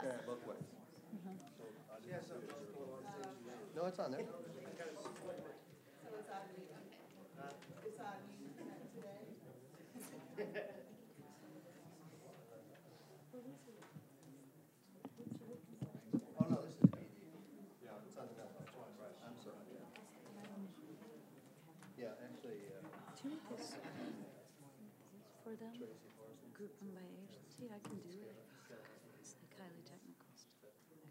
transparent both ways. No, it's on there. So it's on me, okay. It's on you today? Oh, no, this is PD. Yeah, it's on the mailbox. I'm sorry. Yeah, actually, Do you want this for them? Group them by agency? I can do it. It's like highly technical stuff.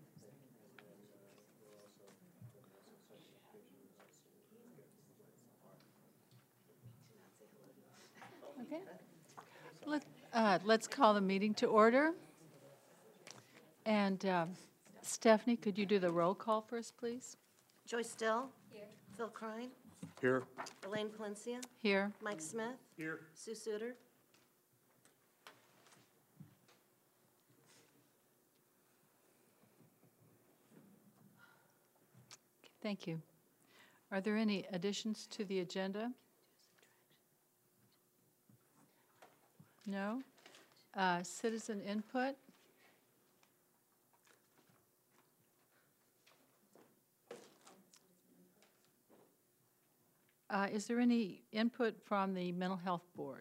Okay. Let's call the meeting to order. And Stephanie, could you do the roll call for us, please? Joyce Still. Here. Phil Krein. Here. Elaine Palencia. Here. Mike Smith. Here. Sue Suter. Thank you. Are there any additions to the agenda? No? Citizen input? Is there any input from the Mental Health Board?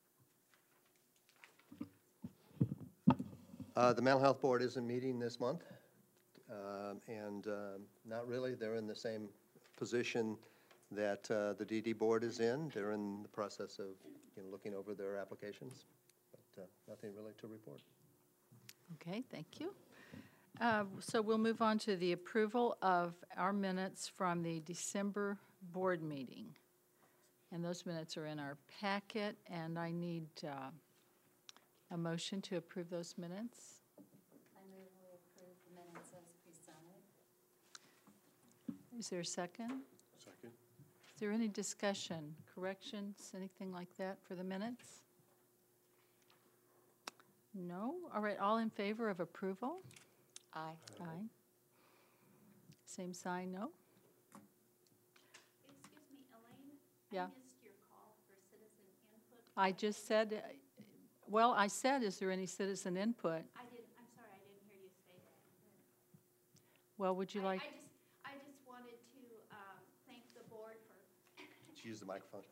the Mental Health Board isn't meeting this month, and not really. They're in the same position that the DD Board is in. They're in the process of looking over their applications, but nothing really to report. Okay, thank you. So we'll move on to the approval of our minutes from the December board meeting. And those minutes are in our packet, and I need a motion to approve those minutes. I move we approve the minutes as presented. Is there a second? Second. Is there any discussion, corrections, anything like that for the minutes? No? All right, all in favor of approval? Aye. Aye. Same sign, no? Excuse me, Elaine? Yeah. I missed your call for citizen input. I just said, well, I said, is there any citizen input? I'm sorry, I didn't hear you say that. Well, would you like, I just wanted to thank the board for, Just use the microphone.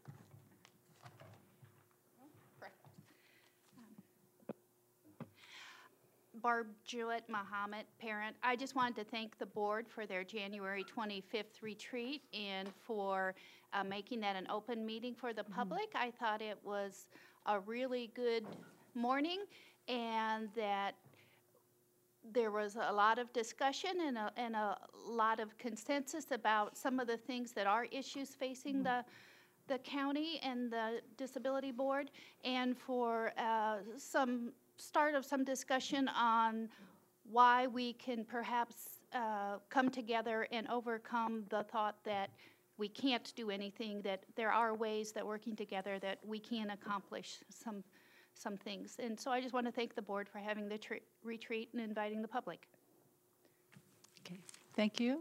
Barb Jewett Muhammad, parent. I just wanted to thank the board for their January 25th retreat and for making that an open meeting for the public. I thought it was a really good morning and that there was a lot of discussion and a lot of consensus about some of the things that are issues facing the county and the disability board, and for some start of some discussion on why we can perhaps come together and overcome the thought that we can't do anything, that there are ways that working together that we can accomplish some things. And so I just want to thank the board for having the retreat and inviting the public. okay, thank you.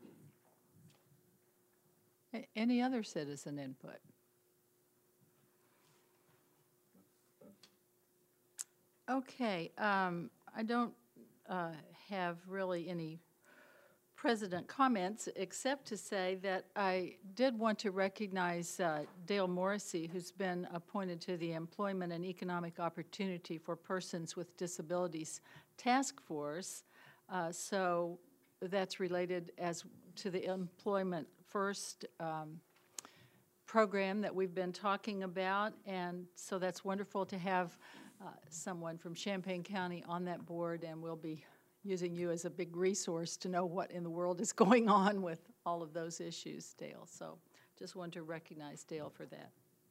Any other citizen input? Okay, I don't have really any president comments except to say that I did want to recognize Dale Morrissey, who's been appointed to the Employment and Economic Opportunity for Persons with Disabilities Task Force. So that's related as to the Employment First program that we've been talking about, and so that's wonderful to have someone from Champaign County on that board, and we'll be using you as a big resource to know what in the world is going on with all of those issues, Dale. So just wanted to recognize Dale for that.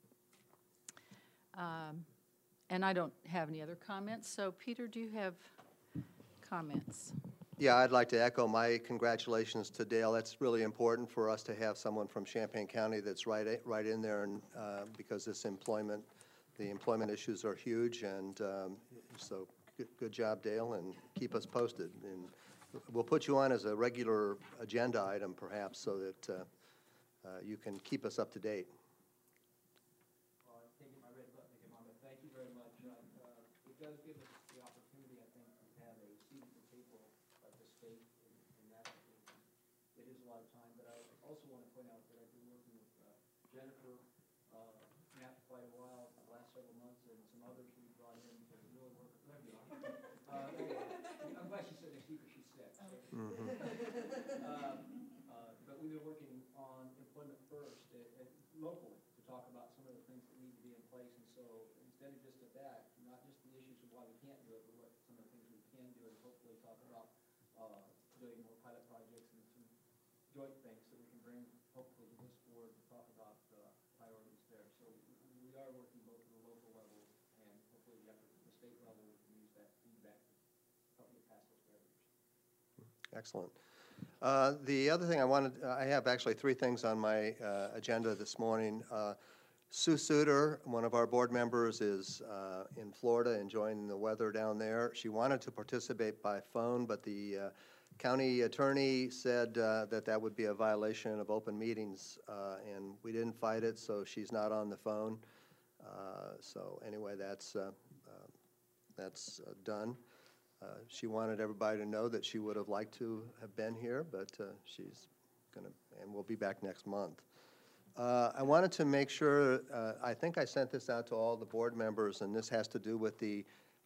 And I don't have any other comments. So Peter, do you have comments? Yeah, I'd like to echo my congratulations to Dale. That's really important for us to have someone from Champaign County that's right in there, and because the employment issues are huge, and so good job, Dale, and keep us posted. And we'll put you on as a regular agenda item, perhaps, so that you can keep us up to date. Well, I'm taking my red button to come on, but thank you very much. It does give us the opportunity, I think, to have a seat at the table state and that. It is a lot of time, but I also want to point out that I've been working with Jennifer Knapp quite a while, the last several months, and some others we brought in to really work with. There you are. I'm glad she said next week, because she's sick. But we've been working on employment first locally to talk about some of the things that need to be in place. And so instead of just at that, not just the issues of why we can't do it, but what some of the things we can do, and hopefully talk about doing more pilot projects and some joint things that we can bring hopefully to this board to talk about priorities there. So we are working both at the local level and hopefully the state level. We can use that feedback to help get past those barriers. Excellent. The other thing I have actually three things on my agenda this morning. Sue Suter, one of our board members, is in Florida enjoying the weather down there. She wanted to participate by phone, but the county attorney said that would be a violation of open meetings, and we didn't fight it, so she's not on the phone. So anyway, that's done. She wanted everybody to know that she would have liked to have been here, but she's going to, and we'll be back next month. I wanted to make sure, I think I sent this out to all the board members, and this has to do with the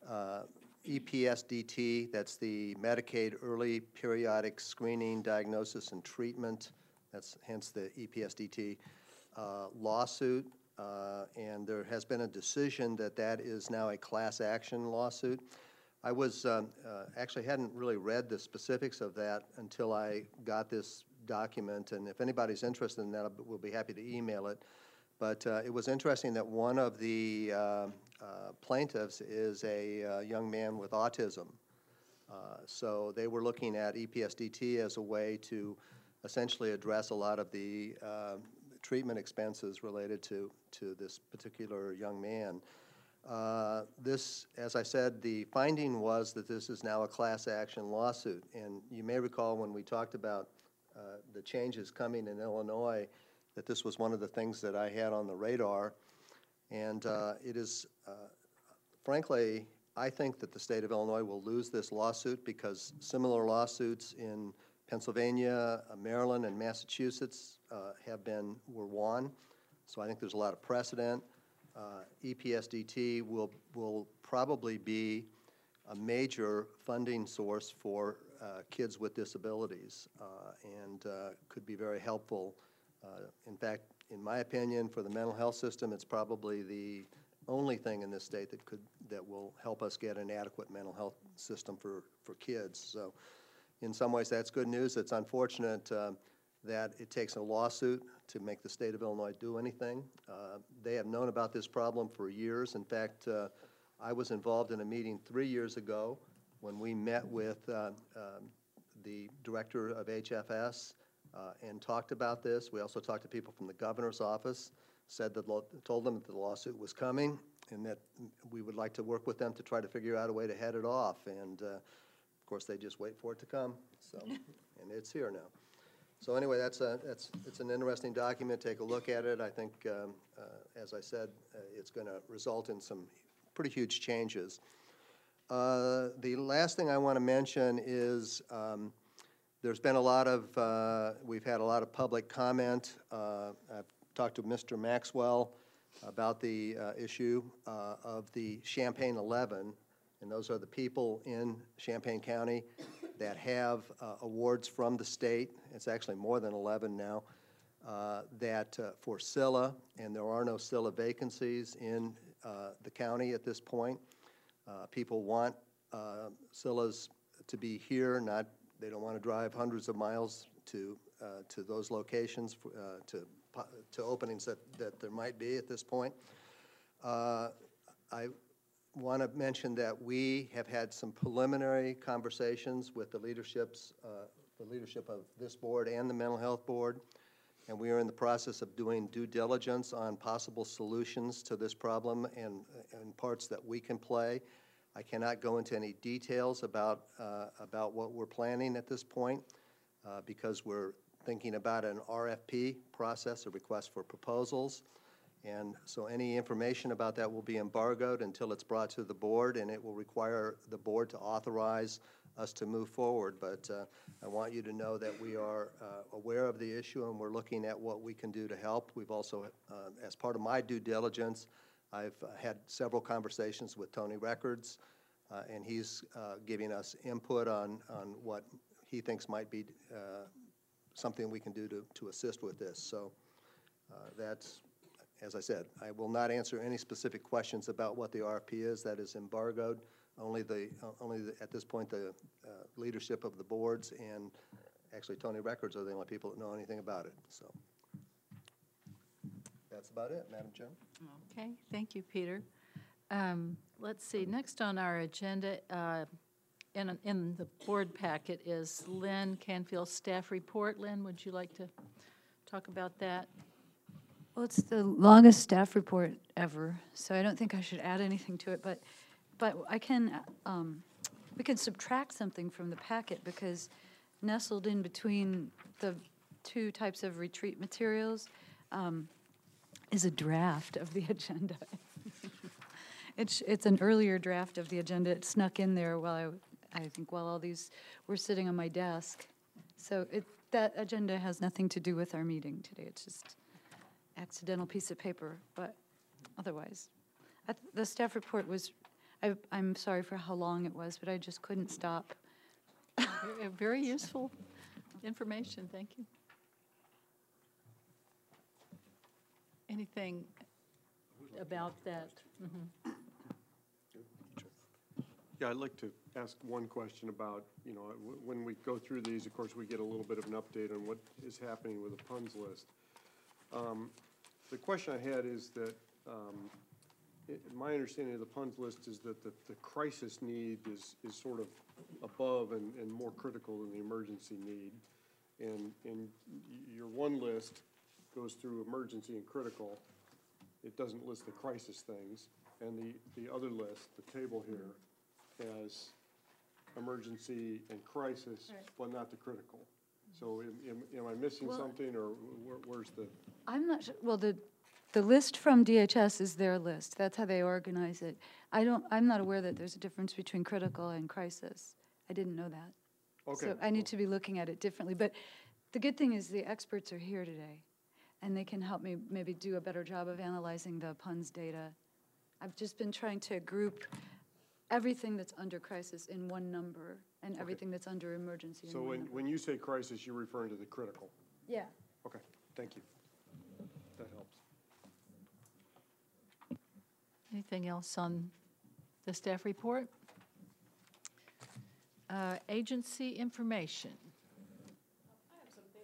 EPSDT, that's the Medicaid Early Periodic Screening, Diagnosis, and Treatment, that's hence the EPSDT lawsuit, and there has been a decision that is now a class action lawsuit. I was actually hadn't really read the specifics of that until I got this document, and if anybody's interested in that, we'll be happy to email it. But it was interesting that one of the plaintiffs is a young man with autism. So they were looking at EPSDT as a way to essentially address a lot of the treatment expenses related to this particular young man. This, as I said, the finding was that this is now a class action lawsuit. And you may recall when we talked about the changes coming in Illinois, that this was one of the things that I had on the radar. And it is, frankly, I think that the state of Illinois will lose this lawsuit because similar lawsuits in Pennsylvania, Maryland, and Massachusetts were won. So I think there's a lot of precedent. EPSDT will probably be a major funding source for kids with disabilities and could be very helpful. In fact, in my opinion, for the mental health system, it's probably the only thing in this state that will help us get an adequate mental health system for kids. So in some ways, that's good news. It's unfortunate that it takes a lawsuit to make the state of Illinois do anything. They have known about this problem for years. In fact, I was involved in a meeting 3 years ago when we met with the director of HFS and talked about this. We also talked to people from the governor's office, told them that the lawsuit was coming and that we would like to work with them to try to figure out a way to head it off. And of course, they just wait for it to come. So, and it's here now. So anyway, it's an interesting document. Take a look at it. I think, as I said, it's going to result in some pretty huge changes. The last thing I want to mention is there's been we've had a lot of public comment. I've talked to Mr. Maxwell about the issue of the Champaign 11, and those are the people in Champaign County that have awards from the state. It's actually more than 11 now, for SILA, and there are no SILA vacancies in the county at this point. People want SILAs to be here, they don't want to drive hundreds of miles to those locations to openings that there might be at this point. I want to mention that we have had some preliminary conversations with the leadership of this board and the mental health board, and we are in the process of doing due diligence on possible solutions to this problem and parts that we can play. I cannot go into any details about what we're planning at this point because we're thinking about an RFP process, a request for proposals. And so any information about that will be embargoed until it's brought to the board, and it will require the board to authorize us to move forward. But I want you to know that we are aware of the issue, and we're looking at what we can do to help. We've also, as part of my due diligence, I've had several conversations with Tony Records, and he's giving us input on what he thinks might be something we can do to assist with this. So that's, as I said, I will not answer any specific questions about what the RFP is. That is embargoed. Only at this point, the leadership of the boards and actually Tony Records are the only people that know anything about it. So that's about it, Madam Chair. Okay, thank you, Peter. Let's see, next on our agenda, in the board packet is Lynn Canfield's staff report. Lynn, would you like to talk about that? Well, it's the longest staff report ever, so I don't think I should add anything to it, but I can, we can subtract something from the packet, because nestled in between the two types of retreat materials is a draft of the agenda. It's an earlier draft of the agenda. It snuck in there while I think while all these were sitting on my desk. So that agenda has nothing to do with our meeting today. It's just accidental piece of paper, but otherwise. The staff report was, I'm sorry for how long it was, but I just couldn't stop. Very useful information, thank you. Anything about that? Mm-hmm. Yeah, I'd like to ask one question about, when we go through these, of course, we get a little bit of an update on what is happening with the PUNS list. The question I had is that my understanding of the PUNS list is that the crisis need is sort of above and more critical than the emergency need. And your one list goes through emergency and critical. It doesn't list the crisis things. And the other list, the table here, has emergency and crisis, Right. but not the critical. So am I missing something, or where's the? I'm not sure, well, the list from DHS is their list. That's how they organize it. I'm not aware that there's a difference between critical and crisis. I didn't know that. Okay. So I need to be looking at it differently. But the good thing is the experts are here today, and they can help me maybe do a better job of analyzing the PUNS data. I've just been trying to group everything that's under crisis in one number and everything that's under emergency in So one number. when you say crisis, you're referring to the critical? Yeah. Okay, thank you. That helps. Anything else on the staff report? Agency information. I have something.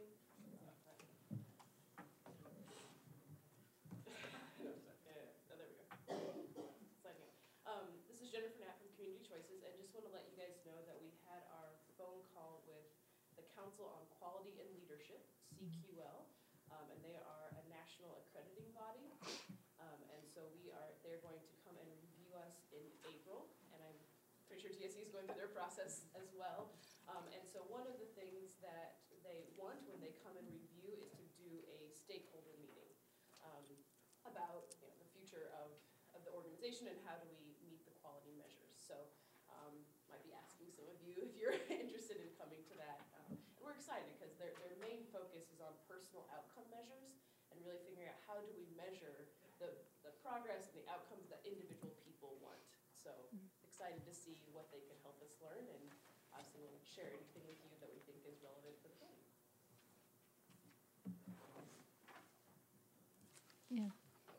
Oh, there we go. Signing up. This is Jennifer Knapp from Community Choices, and just want to let you guys know that we had our phone call with the Council on Quality and Leadership, CQL, and they are a national accrediting body. And so they're going to come and review us in April, and I'm pretty sure TSC is going through their process as well. And so one of the things that they want when they come and review is to do a stakeholder meeting about the future of the organization and how do we meet the quality measures. So might be asking some of you if you're interested in coming to that. And we're excited because their main focus is on personal outcome measures and really figuring out how do we measure the progress and the outcomes that individual people want. So excited to see what they can help us learn, and obviously we'll share anything with you that we think is relevant for the plan. Yeah.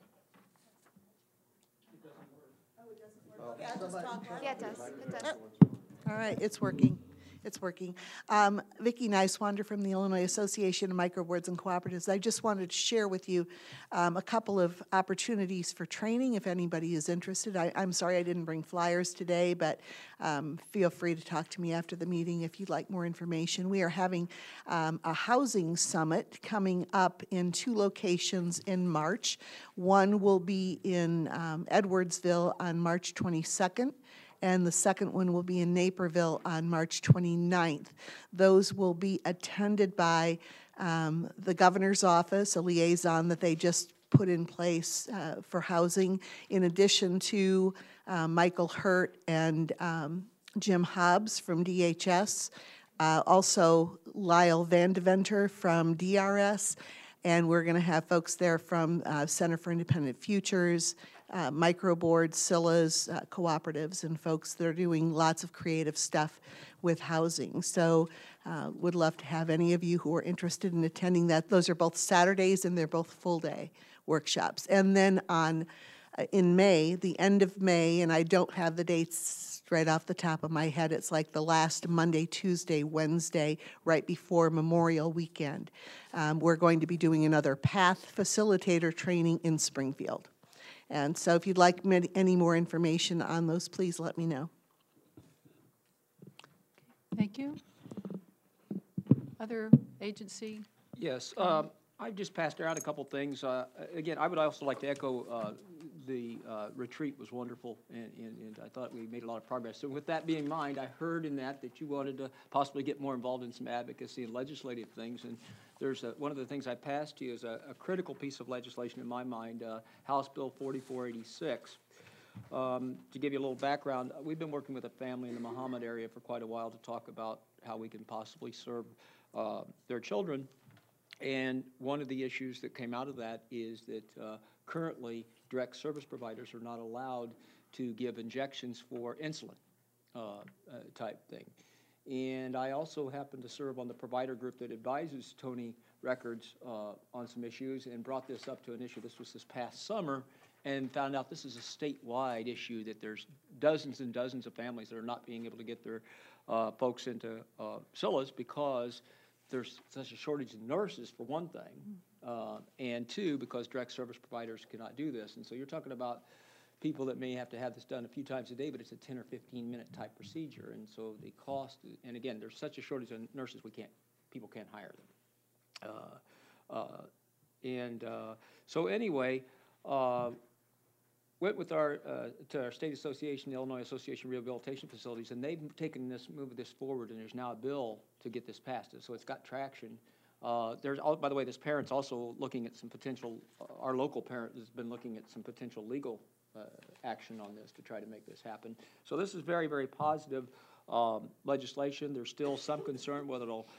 Yeah, I just talked. Yeah, it does. It does. All right, it's working. It's working. Vicki Nicewander from the Illinois Association of Microboards and Cooperatives. I just wanted to share with you a couple of opportunities for training if anybody is interested. I'm sorry I didn't bring flyers today, but feel free to talk to me after the meeting if you'd like more information. We are having a housing summit coming up in 2 locations in March. One will be in Edwardsville on March 22nd. And the second one will be in Naperville on March 29th. Those will be attended by the governor's office, a liaison that they just put in place for housing, in addition to Michael Hurt and Jim Hobbs from DHS, also Lyle Vandeventer from DRS, and we're going to have folks there from Center for Independent Futures, microboards, SILAs, cooperatives, and folks that are doing lots of creative stuff with housing. So would love to have any of you who are interested in attending that. Those are both Saturdays, and they're both full-day workshops. And then in May, the end of May, and I don't have the dates right off the top of my head, it's like the last Monday, Tuesday, Wednesday, right before Memorial Weekend. We're going to be doing another PATH facilitator training in Springfield. And so if you'd like any more information on those, please let me know. Thank you. Other agency? Yes, I've just passed around a couple things. Again, I would also like to echo the retreat was wonderful, and I thought we made a lot of progress. So with that being in mind, I heard in that you wanted to possibly get more involved in some advocacy and legislative things, and there's one of the things I passed to you is a critical piece of legislation in my mind, House Bill 4486. To give you a little background, we've been working with a family in the Muhammad area for quite a while to talk about how we can possibly serve their children. And one of the issues that came out of that is that currently direct service providers are not allowed to give injections for insulin type thing. And I also happen to serve on the provider group that advises Tony Records on some issues and brought this up to an issue. This was this past summer, and found out this is a statewide issue, that there's dozens and dozens of families that are not being able to get their folks into SILAs because there's such a shortage of nurses, for one thing, and two, because direct service providers cannot do this. And so you're talking about people that may have to have this done a few times a day, but it's a 10 or 15 minute type procedure. And so the cost, and again, there's such a shortage of nurses, people can't hire them. So anyway, went with to our state association, the Illinois Association of Rehabilitation Facilities, and they've moved this forward, and there's now a bill to get this passed. So it's got traction. By the way, this parent's also looking at some potential, our local parent has been looking at some potential legal action on this to try to make this happen. So this is very, very positive legislation. There's still some concern whether it'll,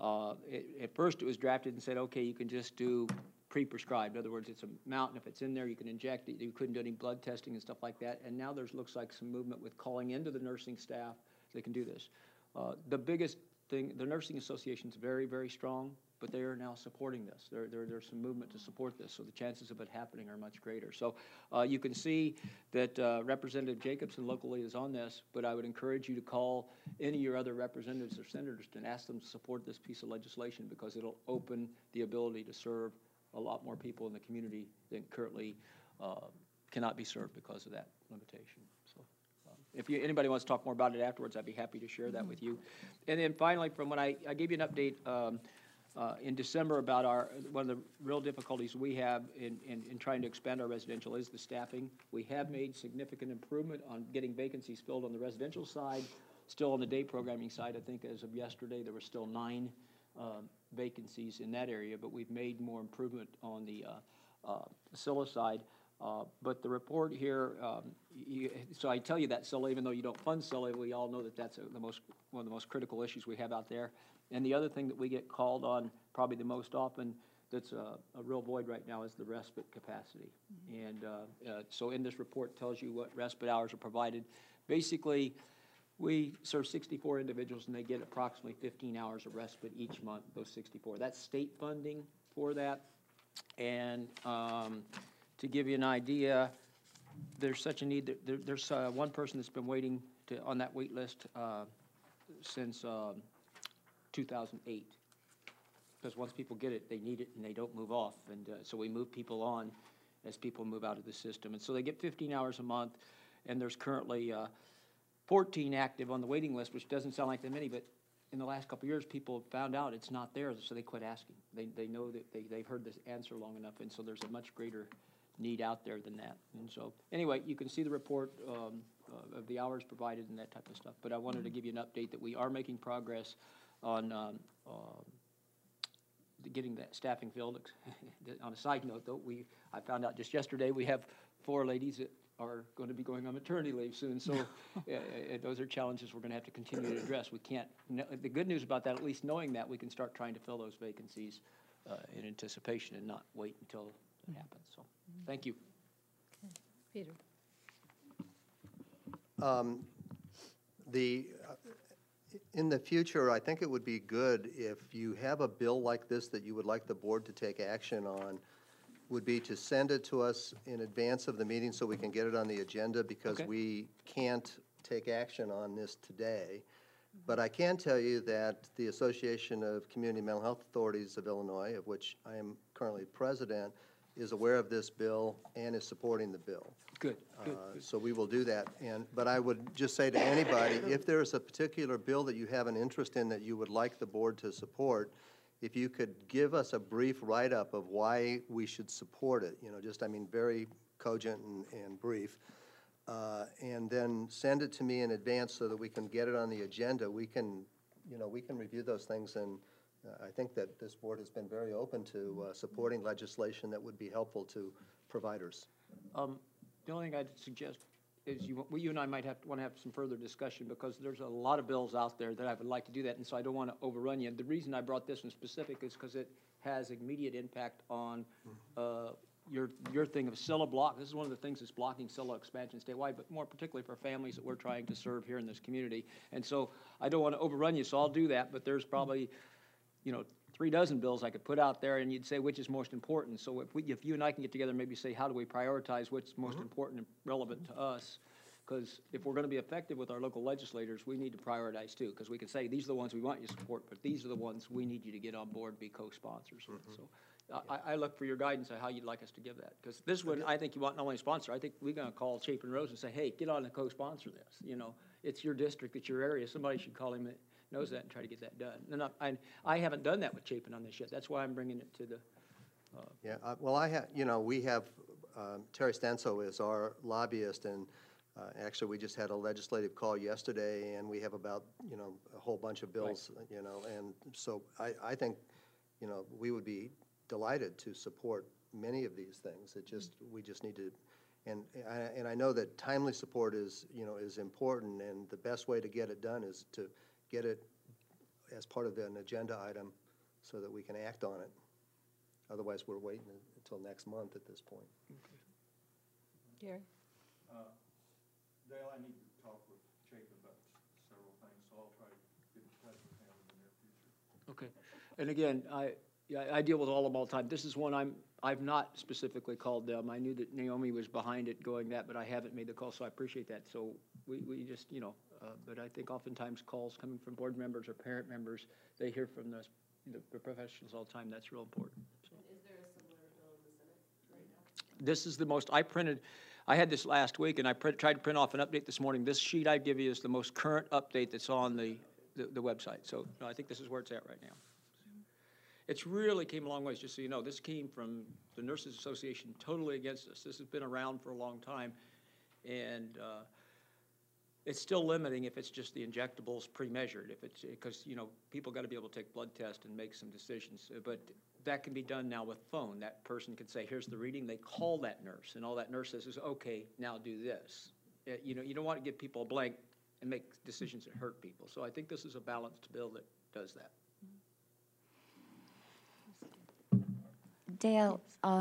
at first it was drafted and said, okay, you can just do pre-prescribed. In other words, it's a amount, and if it's in there, you can inject it. You couldn't do any blood testing and stuff like that. And now there's looks like some movement with calling into the nursing staff so they can do this. The biggest thing, the Nursing Association is very, very strong, but they are now supporting this. There's some movement to support this, so the chances of it happening are much greater. So you can see that Representative Jacobson locally is on this, but I would encourage you to call any of your other representatives or senators and ask them to support this piece of legislation, because it'll open the ability to serve a lot more people in the community than currently cannot be served because of that limitation. So if anybody wants to talk more about it afterwards, I'd be happy to share that with you. And then finally, from when I gave you an update in December about one of the real difficulties we have in trying to expand our residential is the staffing. We have made significant improvement on getting vacancies filled on the residential side. Still on the day programming side, I think as of yesterday, there were still 9 vacancies in that area, but we've made more improvement on the SILA side. But the report here, so I tell you that SILA, even though you don't fund SILA, we all know that that's one of the most critical issues we have out there. And the other thing that we get called on probably the most often that's a real void right now is the respite capacity. And so in this report tells you what respite hours are provided. Basically, we serve 64 individuals, and they get approximately 15 hours of respite each month, those 64. That's state funding for that. And to give you an idea, there's such a need. There's one person that's been waiting on that wait list since 2008. Because once people get it, they need it, and they don't move off. And so we move people on as people move out of the system. And so they get 15 hours a month, and there's currently 14 active on the waiting list, which doesn't sound like that many, but in the last couple of years, people found out it's not there, so they quit asking. They know that they've heard this answer long enough, and so there's a much greater need out there than that. And so, anyway, you can see the report of the hours provided and that type of stuff. But I wanted to give you an update that we are making progress on getting that staffing filled. On a side note, though, I found out just yesterday we have 4 ladies that are going to be going on maternity leave soon, so those are challenges we're going to have to continue to address. We can't, the good news about that, at least knowing that, we can start trying to fill those vacancies in anticipation and not wait until it happens, so, thank you. Peter? In the future, I think it would be good if you have a bill like this that you would like the board to take action on, would be to send it to us in advance of the meeting so we can get it on the agenda, because Okay. we can't take action on this today. But I can tell you that the Association of Community Mental Health Authorities of Illinois, of which I am currently president, is aware of this bill and is supporting the bill. Good, good. So we will do that. But I would just say to anybody, if there is a particular bill that you have an interest in that you would like the board to support, if you could give us a brief write-up of why we should support it, just, very cogent and brief, and then send it to me in advance so that we can get it on the agenda. We can review those things, and I think that this board has been very open to supporting legislation that would be helpful to providers. The only thing I'd suggest is you and I might want to have some further discussion, because there's a lot of bills out there that I would like to do that, and so I don't want to overrun you. The reason I brought this one specific is because it has immediate impact on your thing of SILA block. This is one of the things that's blocking SILA expansion statewide, but more particularly for families that we're trying to serve here in this community. And so I don't want to overrun you, so I'll do that, but there's probably 3 dozen bills I could put out there, and you'd say which is most important. So if you and I can get together and maybe say, how do we prioritize what's most important and relevant to us? Because if we're going to be effective with our local legislators, we need to prioritize too, because we can say, these are the ones we want you to support, but these are the ones we need you to get on board, be co-sponsors with. So I look for your guidance on how you'd like us to give that. Because this one, I think you want not only a sponsor, I think we're going to call Chapin Rose and say, hey, get on and co-sponsor this. It's your district, it's your area. Somebody should call him, knows that, and try to get that done. And I haven't done that with Chapin on this yet. That's why I'm bringing it to the. Yeah, well, we have, Terry Stenso is our lobbyist, and actually, we just had a legislative call yesterday, and we have about, a whole bunch of bills, and so I think, we would be delighted to support many of these things. We just need to, and I know that timely support is important, and the best way to get it done is to get it as part of an agenda item so that we can act on it. Otherwise, we're waiting until next month at this point. Gary? Dale, I need to talk with Chapin about several things, so I'll try to get in touch with him in the near future. Okay. And again, I deal with all of them all the time. This is one I've not specifically called them. I knew that Naomi was behind it going that, but I haven't made the call, so I appreciate that. So we just, but I think oftentimes calls coming from board members or parent members, they hear from the professionals all the time. That's real important. So. Is there a similar bill in the Senate right now? This is the most, I had this last week, and I tried to print off an update this morning. This sheet I give you is the most current update that's on the website. So no, I think this is where it's at right now. It's really came a long ways, just so you know. This came from the Nurses Association totally against us. This has been around for a long time, and it's still limiting if it's just the injectables pre-measured, if it's, because, people got to be able to take blood tests and make some decisions. But that can be done now with phone. That person can say, here's the reading. They call that nurse, and all that nurse says is, okay, now do this. You don't want to give people a blank and make decisions that hurt people. So I think this is a balanced bill that does that. Dale,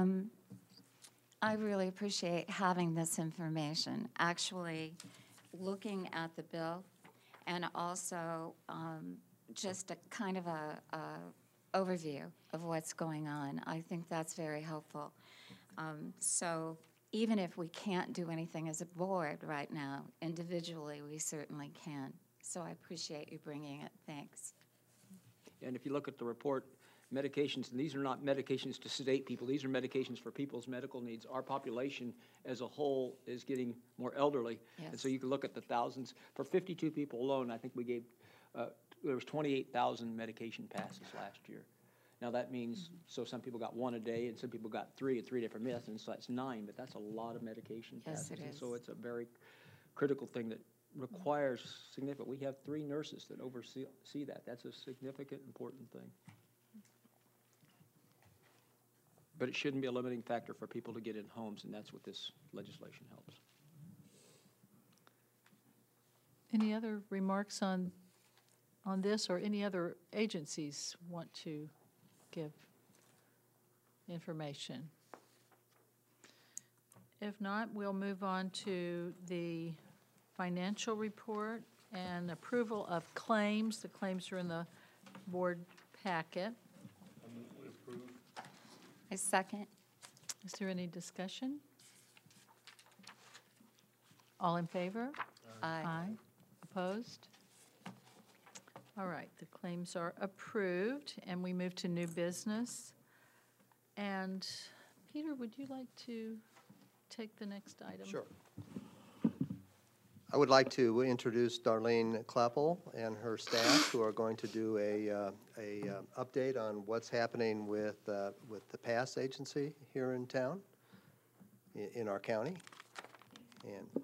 I really appreciate having this information. Actually, looking at the bill, and also just a kind of a overview of what's going on. I think that's very helpful. So even if we can't do anything as a board right now, individually we certainly can. So I appreciate you bringing it. Thanks. And if you look at the report, medications, and these are not medications to sedate people, these are medications for people's medical needs. Our population as a whole is getting more elderly. Yes. And so you can look at the thousands. For 52 people alone, I think we gave, there was 28,000 medication passes last year. Now that means, so some people got 1 a day, and some people got 3 at 3 different medicines, so that's 9, but that's a lot of medication passes. Yes, it And is. so it's a very critical thing that requires significant, we have 3 nurses that oversee that. That's a significant, important thing. But it shouldn't be a limiting factor for people to get in homes, and that's what this legislation helps. Any other remarks on this, or any other agencies want to give information? If not, we'll move on to the financial report and approval of claims. The claims are in the board packet. I second. Is there any discussion? All in favor? Aye. Opposed? All right, the claims are approved, and we move to new business. And Peter, would you like to take the next item? Sure. I would like to introduce Darlene Klappel and her staff, who are going to do a update on what's happening with the PASS agency here in town, in our county. And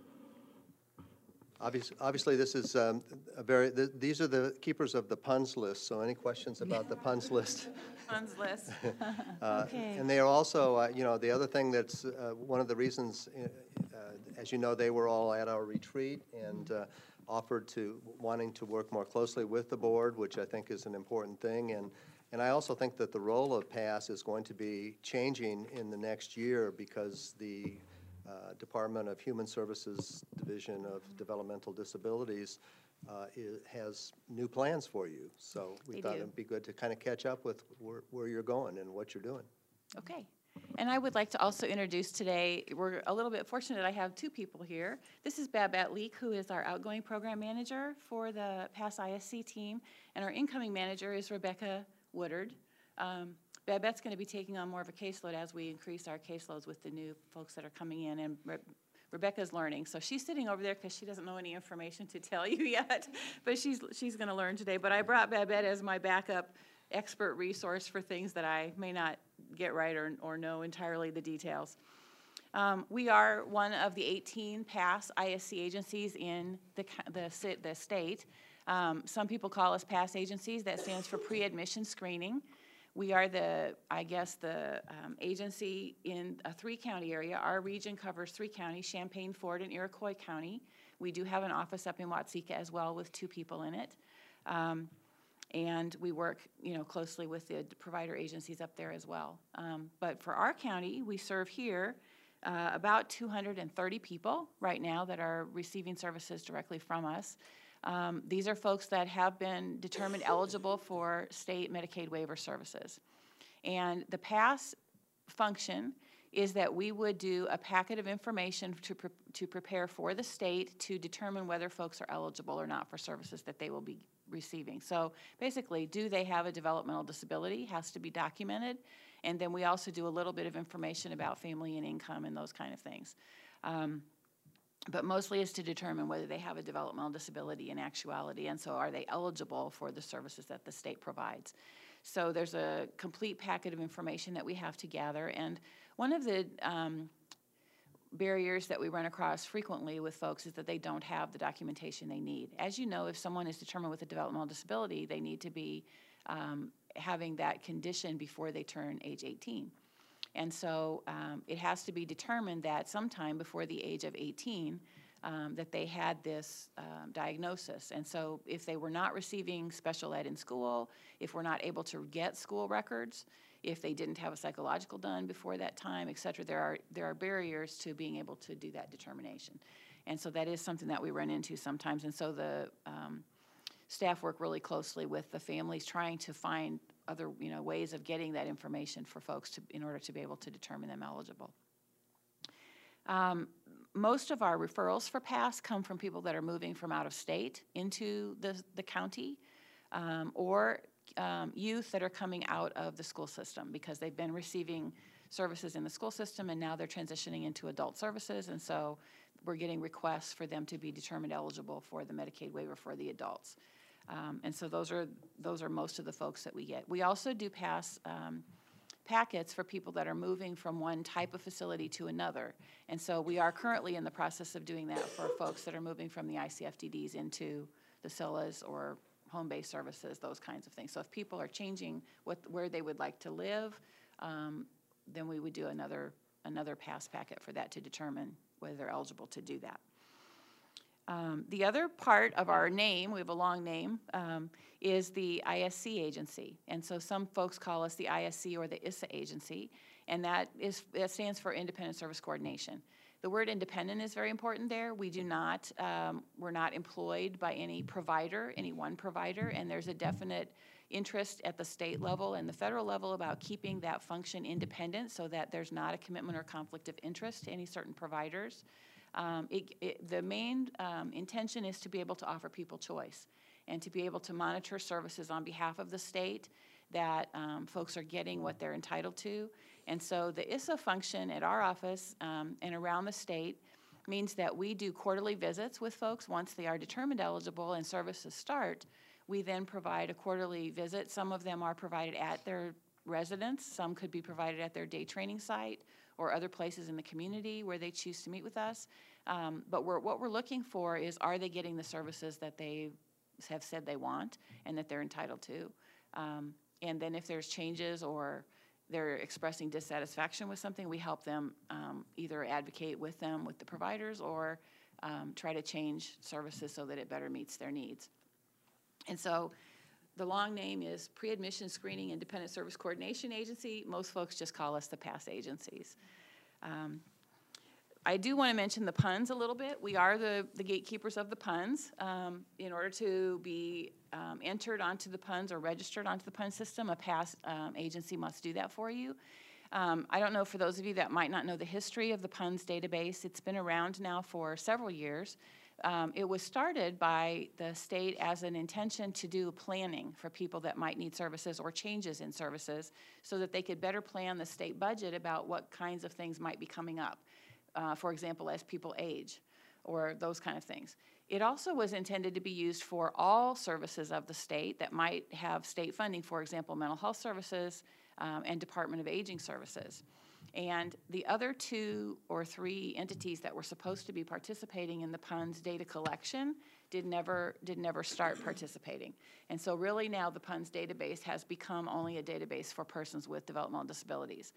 obviously, this is these are the keepers of the PUNS list, so any questions about the PUNS list? PUNS list. Okay. And they are also, you know, the other thing that's one of the reasons, as you know, they were all at our retreat and offered to wanting to work more closely with the board, which I think is an important thing. And I also think that the role of PASS is going to be changing in the next year, because the Department of Human Services Division of Developmental Disabilities has new plans for you. So we thought it'd be good to kind of catch up with where you're going and what you're doing. Okay. And I would like to also introduce today, we're a little bit fortunate, I have two people here. This is Babette Leek, who is our outgoing program manager for the PASS ISC team, and our incoming manager is Rebecca Woodard. Babette's going to be taking on more of a caseload as we increase our caseloads with the new folks that are coming in, and Rebecca's learning. So she's sitting over there because she doesn't know any information to tell you yet, but she's going to learn today. But I brought Babette as my backup expert resource for things that I may not get right or know entirely the details. We are one of the 18 PASS ISC agencies in the state. Some people call us PASS agencies. That stands for pre-admission screening. We are the agency in a 3-county area. Our region covers 3 counties, Champaign, Ford, and Iroquois County. We do have an office up in Watseka as well with 2 people in it. And we work, you know, closely with the provider agencies up there as well. But for our county, we serve here about 230 people right now that are receiving services directly from us. These are folks that have been determined eligible for state Medicaid waiver services. And the PASS function is that we would do a packet of information to prepare for the state to determine whether folks are eligible or not for services that they will be receiving. So basically, do they have a developmental disability? Has to be documented. And then we also do a little bit of information about family and income and those kind of things. But mostly is to determine whether they have a developmental disability in actuality, and so are they eligible for the services that the state provides. So there's a complete packet of information that we have to gather, and one of the barriers that we run across frequently with folks is that they don't have the documentation they need. As you know, if someone is determined with a developmental disability, they need to be having that condition before they turn age 18. And so it has to be determined that sometime before the age of 18 that they had this diagnosis. And so if they were not receiving special ed in school, if we're not able to get school records, if they didn't have a psychological done before that time, et cetera, there are barriers to being able to do that determination. And so that is something that we run into sometimes. And so the staff work really closely with the families trying to find other ways of getting that information for folks in order to be able to determine them eligible. Most of our referrals for PASS come from people that are moving from out of state into the county, or youth that are coming out of the school system because they've been receiving services in the school system and now they're transitioning into adult services, and so we're getting requests for them to be determined eligible for the Medicaid waiver for the adults. And so those are most of the folks that we get. We also do PASS packets for people that are moving from one type of facility to another. And so we are currently in the process of doing that for folks that are moving from the ICFDDs into the CILAs or home-based services, those kinds of things. So if people are changing where they would like to live, then we would do another PASS packet for that to determine whether they're eligible to do that. The other part of our name, we have a long name, is the ISC agency. And so some folks call us the ISC or the ISSA agency, and that stands for Independent Service Coordination. The word independent is very important there. We do not, we're not employed by any provider, any one provider, and there's a definite interest at the state level and the federal level about keeping that function independent so that there's not a commitment or conflict of interest to any certain providers. The main intention is to be able to offer people choice and to be able to monitor services on behalf of the state that folks are getting what they're entitled to. And so the ISSA function at our office and around the state means that we do quarterly visits with folks once they are determined eligible and services start. We then provide a quarterly visit. Some of them are provided at their residence. Some could be provided at their day training site or other places in the community where they choose to meet with us. But what we're looking for is, are they getting the services that they have said they want and that they're entitled to? And then if there's changes or they're expressing dissatisfaction with something, we help them either advocate with them, with the providers, or try to change services so that it better meets their needs. And so the long name is Pre-Admission Screening Independent Service Coordination Agency. Most folks just call us the PASS agencies. I do want to mention the PUNS a little bit. We are the gatekeepers of the PUNS. In order to be entered onto the PUNS or registered onto the PUNS system, a PASS agency must do that for you. I don't know, for those of you that might not know the history of the PUNS database, it's been around now for several years. It was started by the state as an intention to do planning for people that might need services or changes in services so that they could better plan the state budget about what kinds of things might be coming up, for example, as people age or those kind of things. It also was intended to be used for all services of the state that might have state funding, for example, mental health services and Department of Aging services. And the other 2 or 3 entities that were supposed to be participating in the PUNS data collection did never start participating. And so really now the PUNS database has become only a database for persons with developmental disabilities.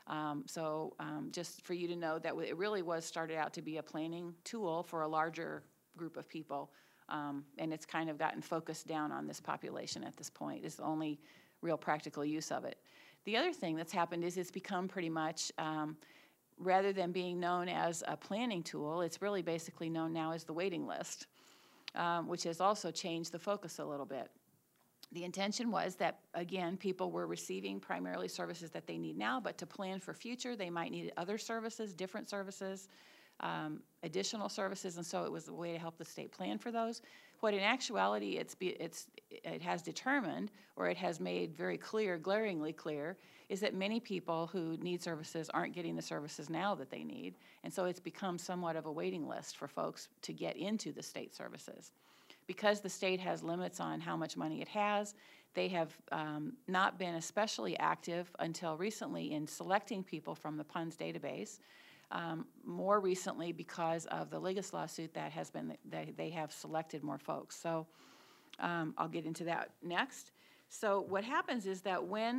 Just for you to know that it really was started out to be a planning tool for a larger group of people. And it's kind of gotten focused down on this population at this point. It's the only real practical use of it. The other thing that's happened is it's become pretty much, rather than being known as a planning tool, it's really basically known now as the waiting list, which has also changed the focus a little bit. The intention was that, again, people were receiving primarily services that they need now, but to plan for future, they might need other services, different services, additional services, and so it was a way to help the state plan for those. What in actuality it has determined, or it has made very clear, glaringly clear, is that many people who need services aren't getting the services now that they need, and so it's become somewhat of a waiting list for folks to get into the state services. Because the state has limits on how much money it has, they have not been especially active until recently in selecting people from the PUNS database. More recently, because of the Ligas lawsuit, they have selected more folks. So I'll get into that next. So what happens is that when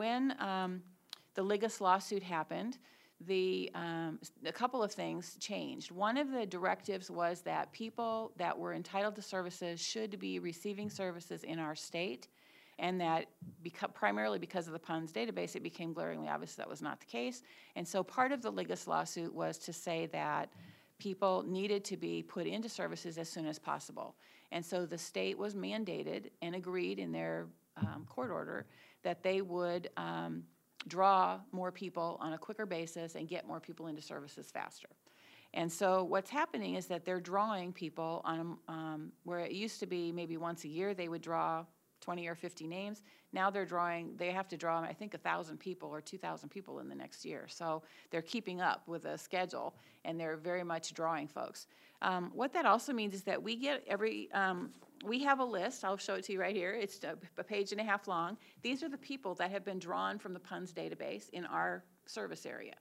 the Ligas lawsuit happened, a couple of things changed. One of the directives was that people that were entitled to services should be receiving services in our state, and that primarily because of the PUNS database, it became glaringly obvious that was not the case. And so part of the Ligas lawsuit was to say that people needed to be put into services as soon as possible. And so the state was mandated and agreed in their court order that they would draw more people on a quicker basis and get more people into services faster. And so what's happening is that they're drawing people on where it used to be maybe once a year they would draw 20 or 50 names. Now they have to draw, I think, 1,000 people or 2,000 people in the next year. So they're keeping up with a schedule, and they're very much drawing folks. What that also means is that we get we have a list. I'll show it to you right here. It's a page and a half long. These are the people that have been drawn from the PUNS database in our service area.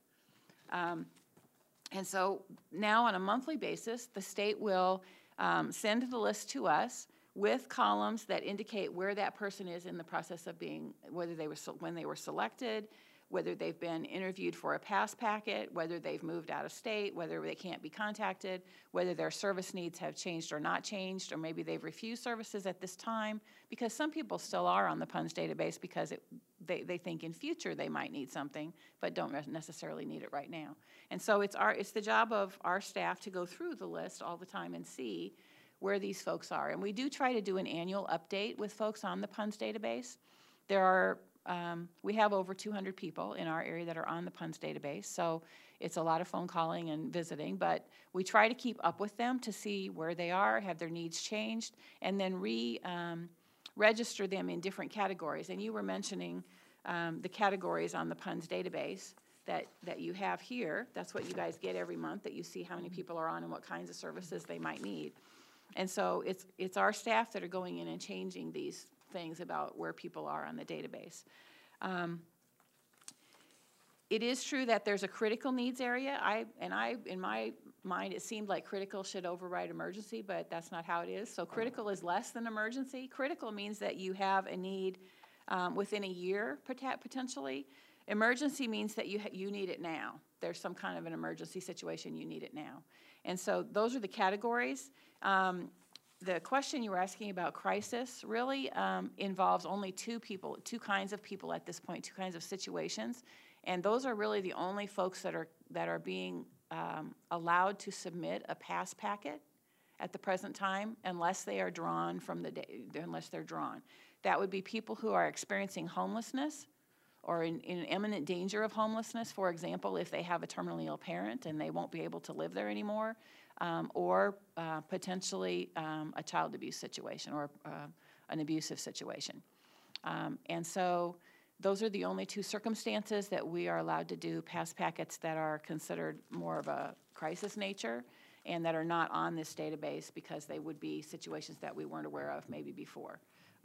And so now on a monthly basis, the state will send the list to us with columns that indicate where that person is in the process of being, when they were selected, whether they've been interviewed for a pass packet, whether they've moved out of state, whether they can't be contacted, whether their service needs have changed or not changed, or maybe they've refused services at this time, because some people still are on the PUNS database because they think in future they might need something, but don't necessarily need it right now. And so it's the job of our staff to go through the list all the time and see where these folks are. And we do try to do an annual update with folks on the PUNS database. We have over 200 people in our area that are on the PUNS database, so it's a lot of phone calling and visiting, but we try to keep up with them to see where they are, have their needs changed, and then register them in different categories. And you were mentioning the categories on the PUNS database that you have here. That's what you guys get every month, that you see how many people are on and what kinds of services they might need. And so it's our staff that are going in and changing these things about where people are on the database. It is true that there's a critical needs area. In my mind, it seemed like critical should override emergency, but that's not how it is. So critical is less than emergency. Critical means that you have a need within a year, potentially. Emergency means that you need it now. There's some kind of an emergency situation, you need it now. And so those are the categories. The question you were asking about crisis really involves only two kinds of people at this point, two kinds of situations. And those are really the only folks that are being allowed to submit a pass packet at the present time, unless they are drawn from unless they're drawn. That would be people who are experiencing homelessness or in imminent danger of homelessness. For example, if they have a terminally ill parent and they won't be able to live there anymore, or potentially a child abuse situation or an abusive situation. And so those are the only two circumstances that we are allowed to do pass packets that are considered more of a crisis nature and that are not on this database because they would be situations that we weren't aware of maybe before.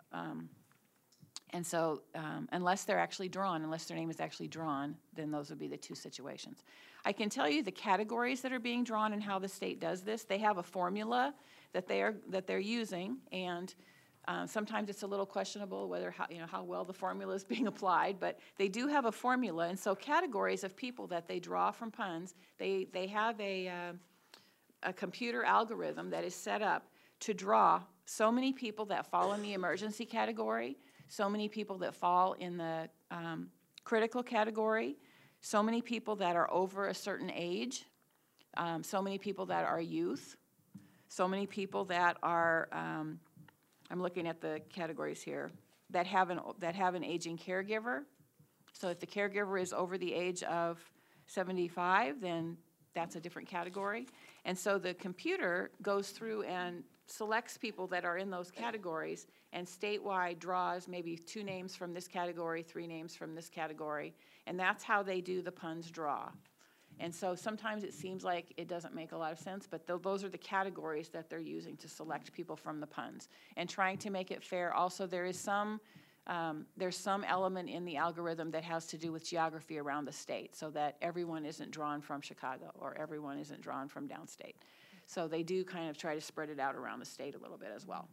And so unless they're actually drawn, unless their name is actually drawn, then those would be the two situations. I can tell you the categories that are being drawn and how the state does this. They have a formula that they're using, and sometimes it's a little questionable whether how well the formula is being applied, but they do have a formula. And so categories of people that they draw from PUNS, they have a computer algorithm that is set up to draw so many people that fall in the emergency category, so many people that fall in the critical category, so many people that are over a certain age, so many people that are youth, so many people that are, I'm looking at the categories here, that have an aging caregiver. So if the caregiver is over the age of 75, then that's a different category. And so the computer goes through and selects people that are in those categories and statewide draws maybe 2 names from this category, 3 names from this category, and that's how they do the PUNS draw. And so sometimes it seems like it doesn't make a lot of sense, but those are the categories that they're using to select people from the PUNS. And trying to make it fair, also there's some element in the algorithm that has to do with geography around the state, so that everyone isn't drawn from Chicago or everyone isn't drawn from downstate. So they do kind of try to spread it out around the state a little bit as well.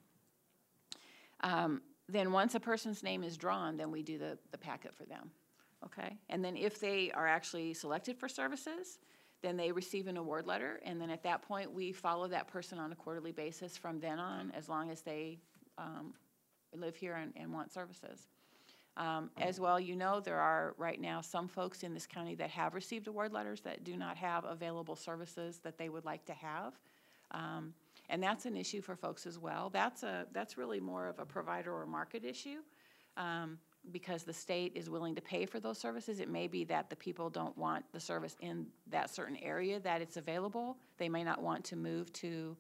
Then once a person's name is drawn, then we do the packet for them, okay? And then if they are actually selected for services, then they receive an award letter, and then at that point, we follow that person on a quarterly basis from then on, as long as they live here and want services. As well, you know, there are right now some folks in this county that have received award letters that do not have available services that they would like to have. And that's an issue for folks as well. That's really more of a provider or market issue because the state is willing to pay for those services. It may be that the people don't want the service in that certain area that it's available. They may not want to move to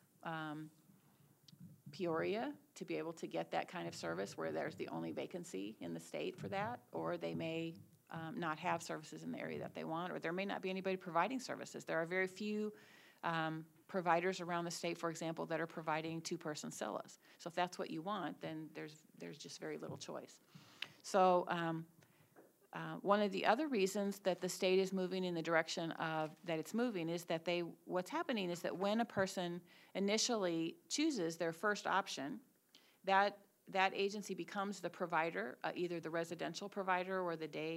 Peoria to be able to get that kind of service where there's the only vacancy in the state for that, or they may not have services in the area that they want, or there may not be anybody providing services. There are very few providers around the state, for example, that are providing 2-person CILAs. So if that's what you want, then there's just very little choice. So one of the other reasons that the state is moving in the direction of that it's moving is that what's happening is that when a person initially chooses their first option, that agency becomes the provider, either the residential provider or the day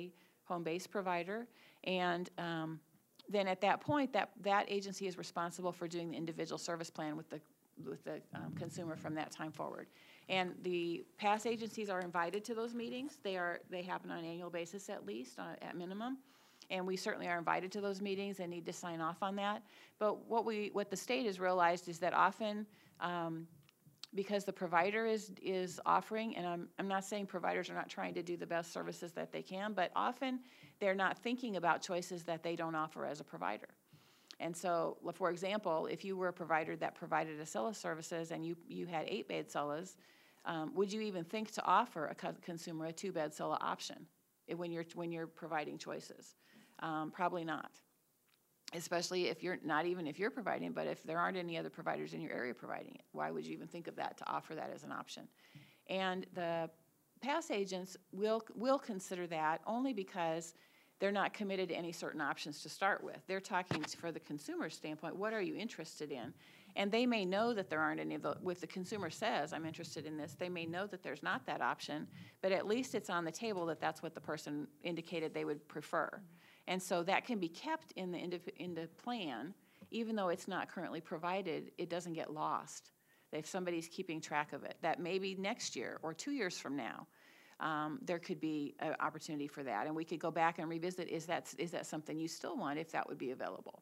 home-based provider. And then at that point, that agency is responsible for doing the individual service plan with the consumer from that time forward. And the pass agencies are invited to those meetings. They happen on an annual basis at least, at minimum. And we certainly are invited to those meetings and need to sign off on that. But what the state has realized is that often, because the provider is offering, and I'm not saying providers are not trying to do the best services that they can, but often they're not thinking about choices that they don't offer as a provider. And so, for example, if you were a provider that provided Acela services and you had 8-bed Celas, would you even think to offer a consumer a 2-bed Cela option when you're providing choices? Probably not. Especially if you're not even if you're providing, but if there aren't any other providers in your area providing it, why would you even think of that to offer that as an option? And the pass agents will consider that only because they're not committed to any certain options to start with. They're talking for the consumer standpoint, what are you interested in? And they may know that there aren't any of the, if the consumer says, I'm interested in this, they may know that there's not that option, but at least it's on the table that that's what the person indicated they would prefer. And so that can be kept in the plan, even though it's not currently provided, it doesn't get lost. If somebody's keeping track of it, that maybe next year or 2 years from now, there could be an opportunity for that. And we could go back and revisit, is that something you still want if that would be available?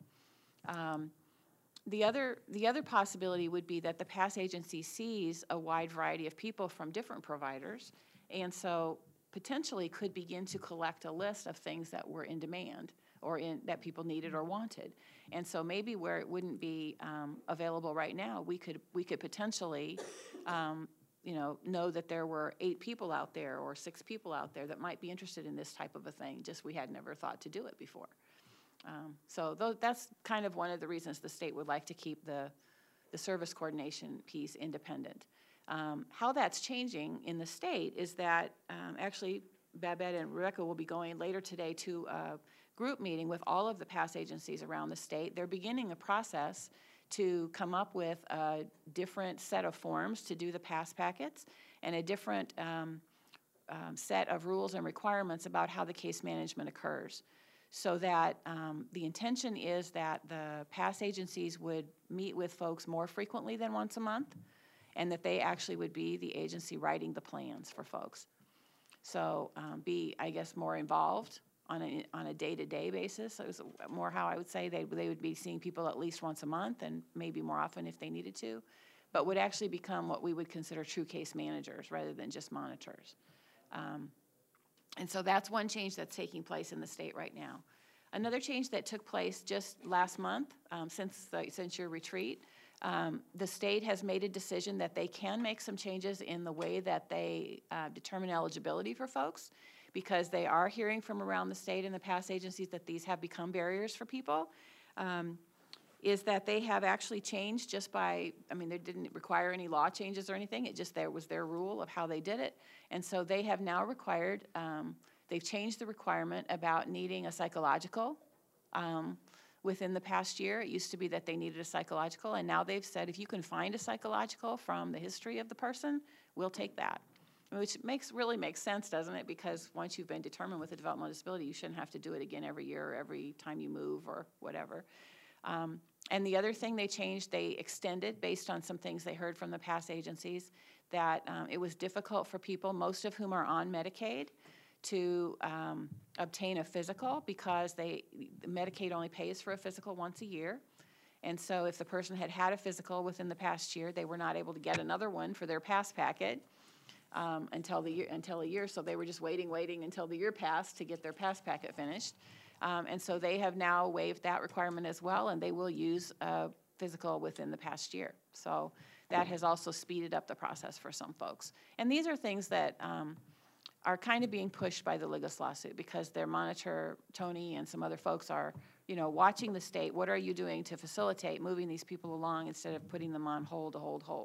The other possibility would be that the pass agency sees a wide variety of people from different providers, and so potentially could begin to collect a list of things that were in demand or that people needed or wanted. And so maybe where it wouldn't be available right now, we could potentially know that there were 8 people out there or 6 people out there that might be interested in this type of a thing, just we had never thought to do it before. So that's kind of one of the reasons the state would like to keep the service coordination piece independent. How that's changing in the state is that actually Babette and Rebecca will be going later today to a group meeting with all of the pass agencies around the state. They're beginning a process to come up with a different set of forms to do the pass packets and a different set of rules and requirements about how the case management occurs. So that the intention is that the pass agencies would meet with folks more frequently than once a month, and that they actually would be the agency writing the plans for folks. So be, I guess, more involved on a day-to-day basis. It was more how I would say they would be seeing people at least once a month and maybe more often if they needed to, but would actually become what we would consider true case managers rather than just monitors. And so that's one change that's taking place in the state right now. Another change that took place just last month, since your retreat, the state has made a decision that they can make some changes in the way that they determine eligibility for folks, because they are hearing from around the state and the pass agencies that these have become barriers for people. Is that they have actually changed just by, they didn't require any law changes or anything, it just was their rule of how they did it. And so they have now required, they've changed the requirement about needing a psychological within the past year. It used to be that they needed a psychological, and now they've said if you can find a psychological from the history of the person, we'll take that. Which really makes sense, doesn't it? Because once you've been determined with a developmental disability, you shouldn't have to do it again every year or every time you move or whatever. And the other thing they changed, they extended based on some things they heard from the pass agencies, that it was difficult for people, most of whom are on Medicaid, to obtain a physical because Medicaid only pays for a physical once a year. And so if the person had had a physical within the past year, they were not able to get another one for their pass packet until a year. So they were just waiting until the year passed to get their pass packet finished. And so they have now waived that requirement as well, and they will use a physical within the past year. So that has also speeded up the process for some folks. And these are things that are kind of being pushed by the Ligas lawsuit, because their monitor, Tony, and some other folks are, watching the state. What are you doing to facilitate moving these people along instead of putting them on hold.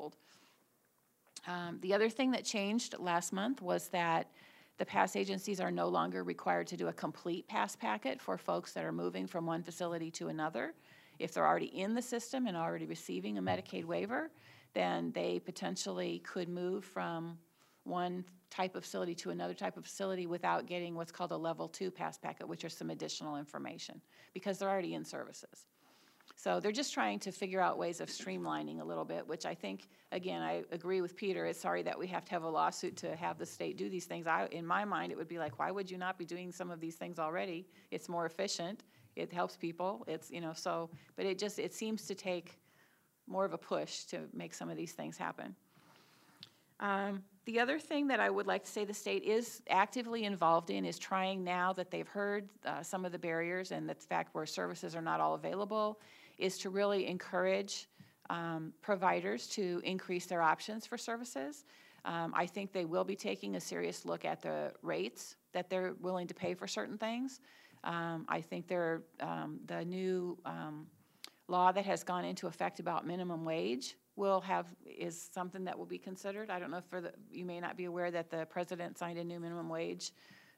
The other thing that changed last month was that the pass agencies are no longer required to do a complete pass packet for folks that are moving from one facility to another. If they're already in the system and already receiving a Medicaid waiver, then they potentially could move from one type of facility to another type of facility without getting what's called a level 2 pass packet, which are some additional information, because they're already in services. So they're just trying to figure out ways of streamlining a little bit, which I think, again, I agree with Peter. It's sorry that we have to have a lawsuit to have the state do these things. In my mind, it would be like, why would you not be doing some of these things already? It's more efficient. It helps people. It's, so, but it seems to take more of a push to make some of these things happen. The other thing that I would like to say the state is actively involved in is trying, now that they've heard some of the barriers and the fact where services are not all available, is to really encourage providers to increase their options for services. I think they will be taking a serious look at the rates that they're willing to pay for certain things. I think the new law that has gone into effect about minimum wage is something that will be considered. I don't know if you may not be aware that the president signed a new minimum wage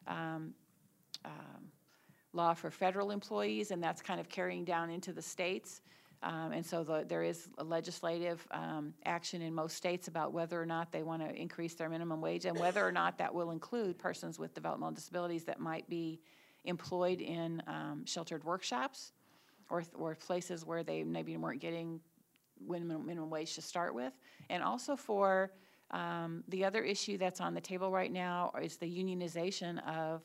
law for federal employees, and that's kind of carrying down into the states. And so there is a legislative action in most states about whether or not they want to increase their minimum wage, and whether or not that will include persons with developmental disabilities that might be employed in sheltered workshops or places where they maybe weren't getting minimum wage to start with. And also for the other issue that's on the table right now is the unionization of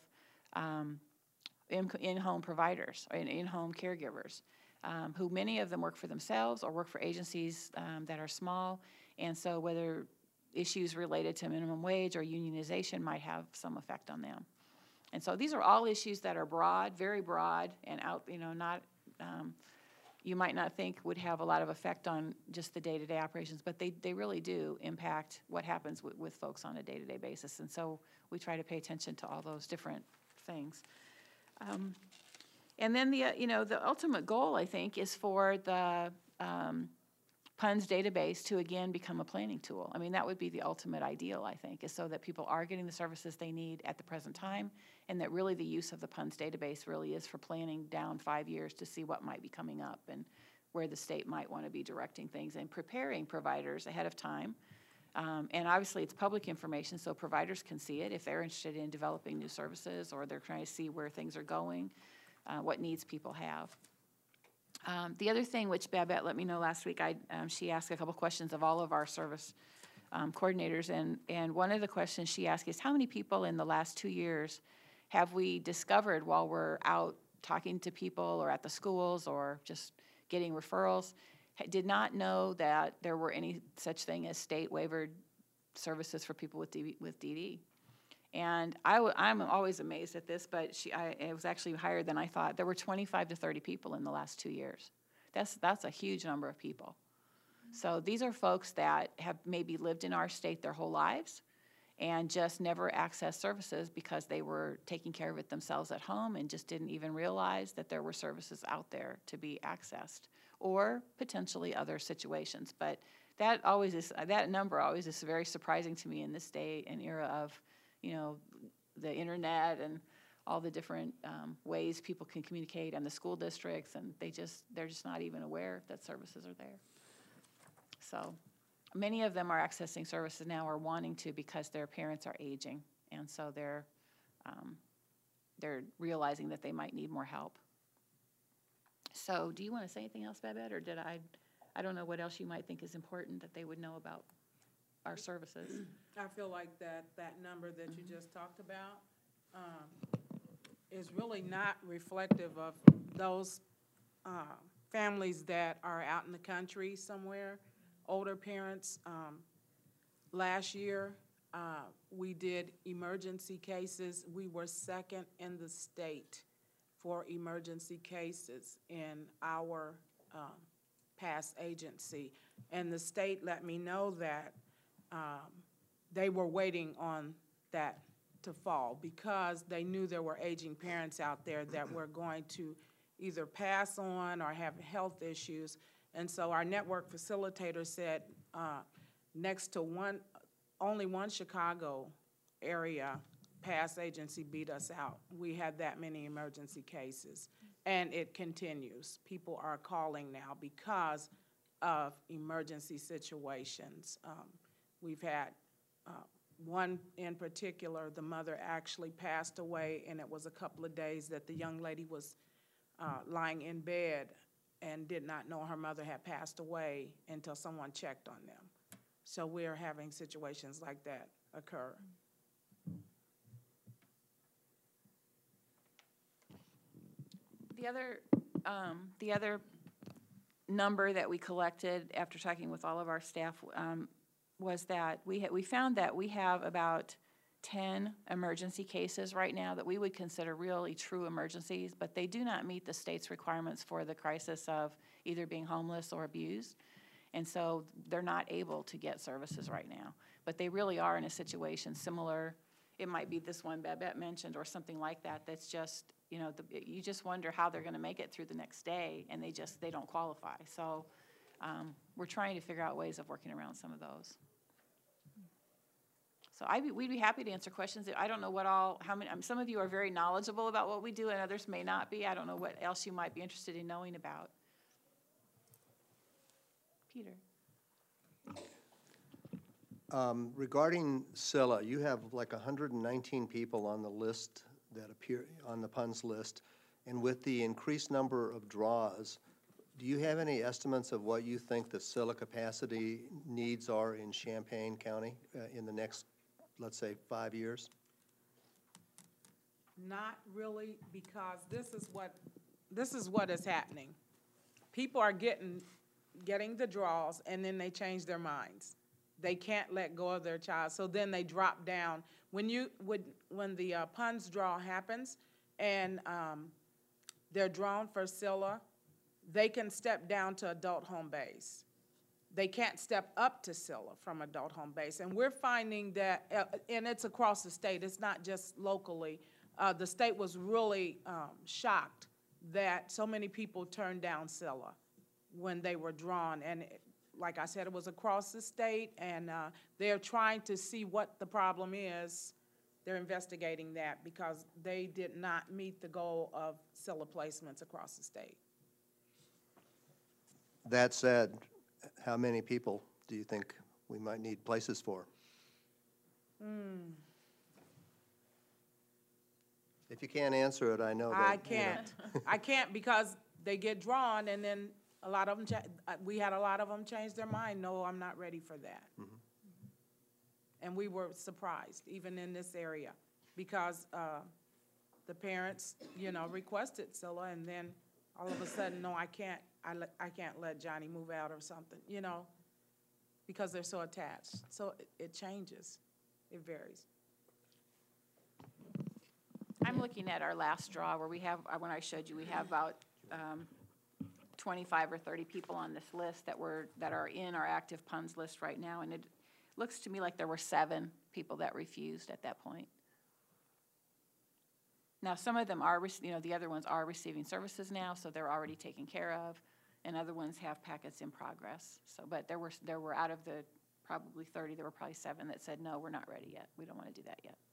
in-home providers and in-home caregivers, who many of them work for themselves or work for agencies that are small. And so whether issues related to minimum wage or unionization might have some effect on them. And so these are all issues that are broad, very broad, and not you might not think would have a lot of effect on just the day-to-day operations, but they really do impact what happens with folks on a day-to-day basis. And so we try to pay attention to all those different things. And then the ultimate goal, I think, is for the PUNS database to again become a planning tool. I mean, that would be the ultimate ideal, I think, is so that people are getting the services they need at the present time, and that really the use of the PUNS database really is for planning down 5 years to see what might be coming up and where the state might want to be directing things, and preparing providers ahead of time. And obviously it's public information, so providers can see it if they're interested in developing new services, or they're trying to see where things are going, what needs people have. The other thing, which Babette let me know last week, she asked a couple questions of all of our service coordinators, and one of the questions she asked is, how many people in the last 2 years have we discovered while we're out talking to people or at the schools or just getting referrals, did not know that there were any such thing as state waivered services for people with DD. And I'm always amazed at this, but it was actually higher than I thought. There were 25 to 30 people in the last 2 years. That's a huge number of people. So these are folks that have maybe lived in our state their whole lives and just never accessed services because they were taking care of it themselves at home and just didn't even realize that there were services out there to be accessed, or potentially other situations. But that number always is very surprising to me in this day and era of, the internet and all the different ways people can communicate, and the school districts, and they're just not even aware that services are there. So many of them are accessing services now, or wanting to, because their parents are aging, and so they're realizing that they might need more help. So do you want to say anything else, Babette, or did I don't know what else you might think is important that they would know about our services? I feel like that number that you just talked about is really not reflective of those families that are out in the country somewhere, older parents. Last year, we did emergency cases. We were second in the state for emergency cases in our PASS agency. And the state let me know that they were waiting on that to fall because they knew there were aging parents out there that were going to either pass on or have health issues. And so our network facilitator said next to only one Chicago area PASS agency beat us out. We had that many emergency cases, and it continues. People are calling now because of emergency situations. We've had one in particular, the mother actually passed away, and it was a couple of days that the young lady was lying in bed and did not know her mother had passed away until someone checked on them. So we're having situations like that occur. The other number that we collected after talking with all of our staff was that we found that we have about 10 emergency cases right now that we would consider really true emergencies, but they do not meet the state's requirements for the crisis of either being homeless or abused. And so they're not able to get services right now. But they really are in a situation similar. It might be this one Babette mentioned or something like that that's just, you know, you just wonder how they're going to make it through the next day, and they don't qualify. So we're trying to figure out ways of working around some of those. So we'd be happy to answer questions. I don't know how many, some of you are very knowledgeable about what we do and others may not be. I don't know what else you might be interested in knowing about. Peter. Regarding Scylla, you have like 119 people on the list that appear on the PUNS list, and with the increased number of draws, do you have any estimates of what you think the Scylla capacity needs are in Champaign County in the next, let's say, 5 years? Not really, because this is what is happening. People are getting the draws, and then they change their minds. They can't let go of their child, so then they drop down. When the PUNS draw happens and they're drawn for Scylla, they can step down to adult home base. They can't step up to Scylla from adult home base. And we're finding that, and it's across the state, it's not just locally. The state was really shocked that so many people turned down Scylla when they were drawn. And like I said, it was across the state, and they're trying to see what the problem is. They're investigating that because they did not meet the goal of Scylla placements across the state. That said, how many people do you think we might need places for? If you can't answer it, I know that. I can't. I can't because they get drawn, and then a lot of them, we had a lot of them change their mind. No, I'm not ready for that. Mm-hmm. And we were surprised, even in this area, because the parents, requested Scylla, and then all of a sudden, no, I can't let Johnny move out or something, because they're so attached. So it changes. It varies. I'm looking at our last draw where we have, when I showed you, we have about 25 or 30 people on this list that are in our active PUNS list right now, and it looks to me like there were 7 people that refused at that point. Now, some of them are, the other ones are receiving services now, so they're already taken care of, and other ones have packets in progress. So, but there were out of the probably 30, there were probably 7 that said, no, we're not ready yet. We don't want to do that yet.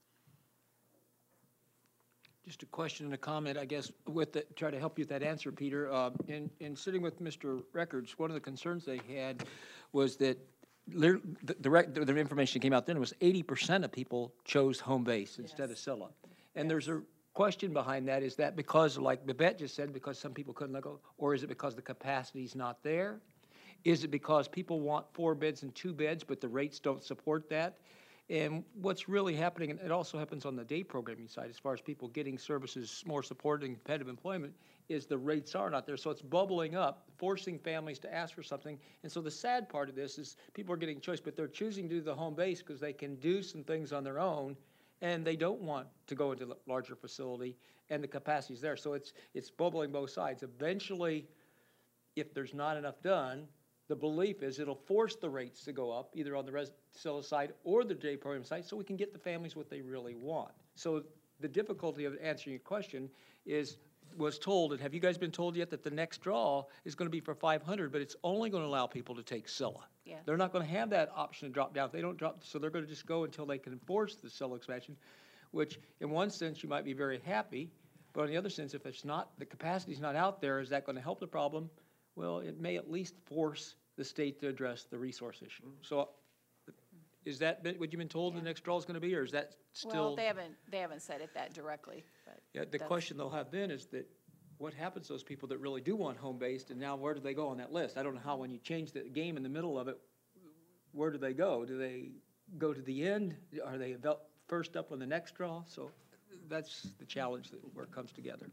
Just a question and a comment, I guess, try to help you with that answer, Peter. In sitting with Mr. Records, one of the concerns they had was that the information that came out then was 80% of people chose home base instead of Scylla. And there's a question behind that. Is that because, like Babette just said, because some people couldn't let go, or is it because the capacity's not there? Is it because people want 4 beds and 2 beds, but the rates don't support that? And what's really happening, and it also happens on the day programming side, as far as people getting services, more support and competitive employment, is the rates are not there. So it's bubbling up, forcing families to ask for something. And so the sad part of this is people are getting choice, but they're choosing to do the home base because they can do some things on their own, and they don't want to go into a larger facility, and the capacity's there. So it's bubbling both sides. Eventually, if there's not enough done, the belief is it'll force the rates to go up, either on the Scylla side or the day program side, so we can get the families what they really want. So the difficulty of answering your question was told, and have you guys been told yet that the next draw is going to be for 500, but it's only going to allow people to take Scylla. Yeah. They're not going to have that option to drop down. If they don't drop, so they're going to just go until they can enforce the Scylla expansion, which in one sense you might be very happy, but on the other sense, if it's not, the capacity's not out there, is that going to help the problem? Well, it may at least force the state to address the resource issue. So Is that what you've been told the next draw is going to be, or is that still? Well, they haven't said it that directly, but. Yeah, the that's- question they'll have then is that, what happens to those people that really do want home-based, and now where do they go on that list? I don't know how, when you change the game in the middle of it, where do they go? Do they go to the end? Are they first up on the next draw? So that's the challenge where it comes together.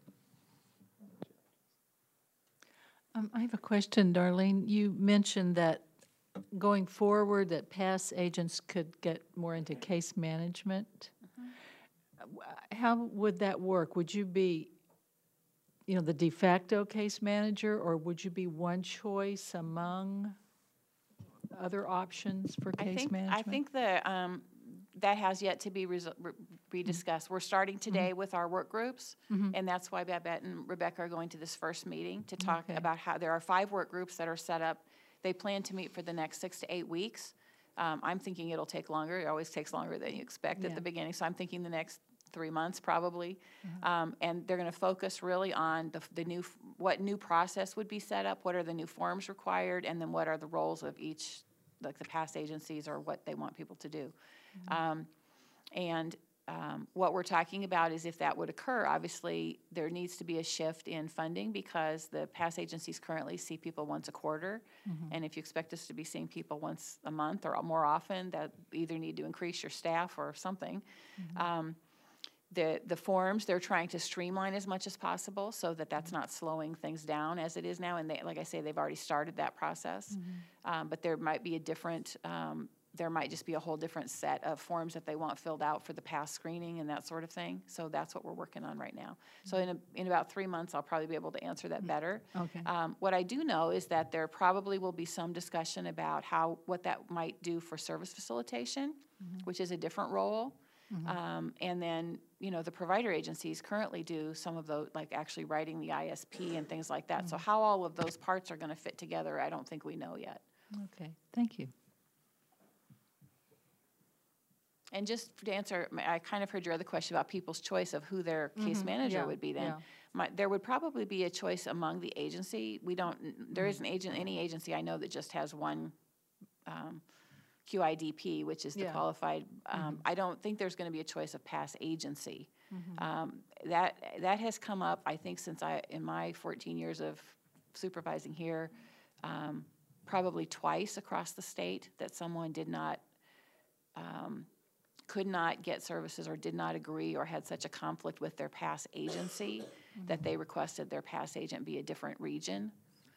I have a question, Darlene. You mentioned that going forward, that past agents could get more into case management. How would that work? Would you be, the de facto case manager, or would you be one choice among other options for case management? I think that has yet to be discussed. We're starting today with our work groups, and that's why Babette and Rebecca are going to this first meeting to talk about how there are 5 work groups that are set up. They plan to meet for the next 6 to 8 weeks. I'm thinking it'll take longer. It always takes longer than you expect at the beginning, so I'm thinking the next 3 months probably. And they're going to focus really on what new process would be set up, what are the new forms required, and then what are the roles of each, like the past agencies, or what they want people to do. What we're talking about is if that would occur, obviously there needs to be a shift in funding, because the past agencies currently see people once a quarter. And if you expect us to be seeing people once a month or more often, that either need to increase your staff or something. The forms, they're trying to streamline as much as possible so that that's not slowing things down as it is now. And like I say, they've already started that process. But there might be there might just be a whole different set of forms that they want filled out for the past screening and that sort of thing. So that's what we're working on right now. So in about 3 months, I'll probably be able to answer that better. Okay. What I do know is that there probably will be some discussion about what that might do for service facilitation, which is a different role. And then, the provider agencies currently do some of those, like actually writing the ISP and things like that. So how all of those parts are going to fit together, I don't think we know yet. Okay, thank you. And just to answer, I kind of heard your other question about people's choice of who their case manager would be then. There would probably be a choice among the agency. There isn't any agency I know that just has one QIDP, which is the qualified. I don't think there's going to be a choice of past agency. That has come up, I think, since in my 14 years of supervising here, probably twice across the state, that someone could not get services or did not agree or had such a conflict with their past agency that they requested their past agent be a different region.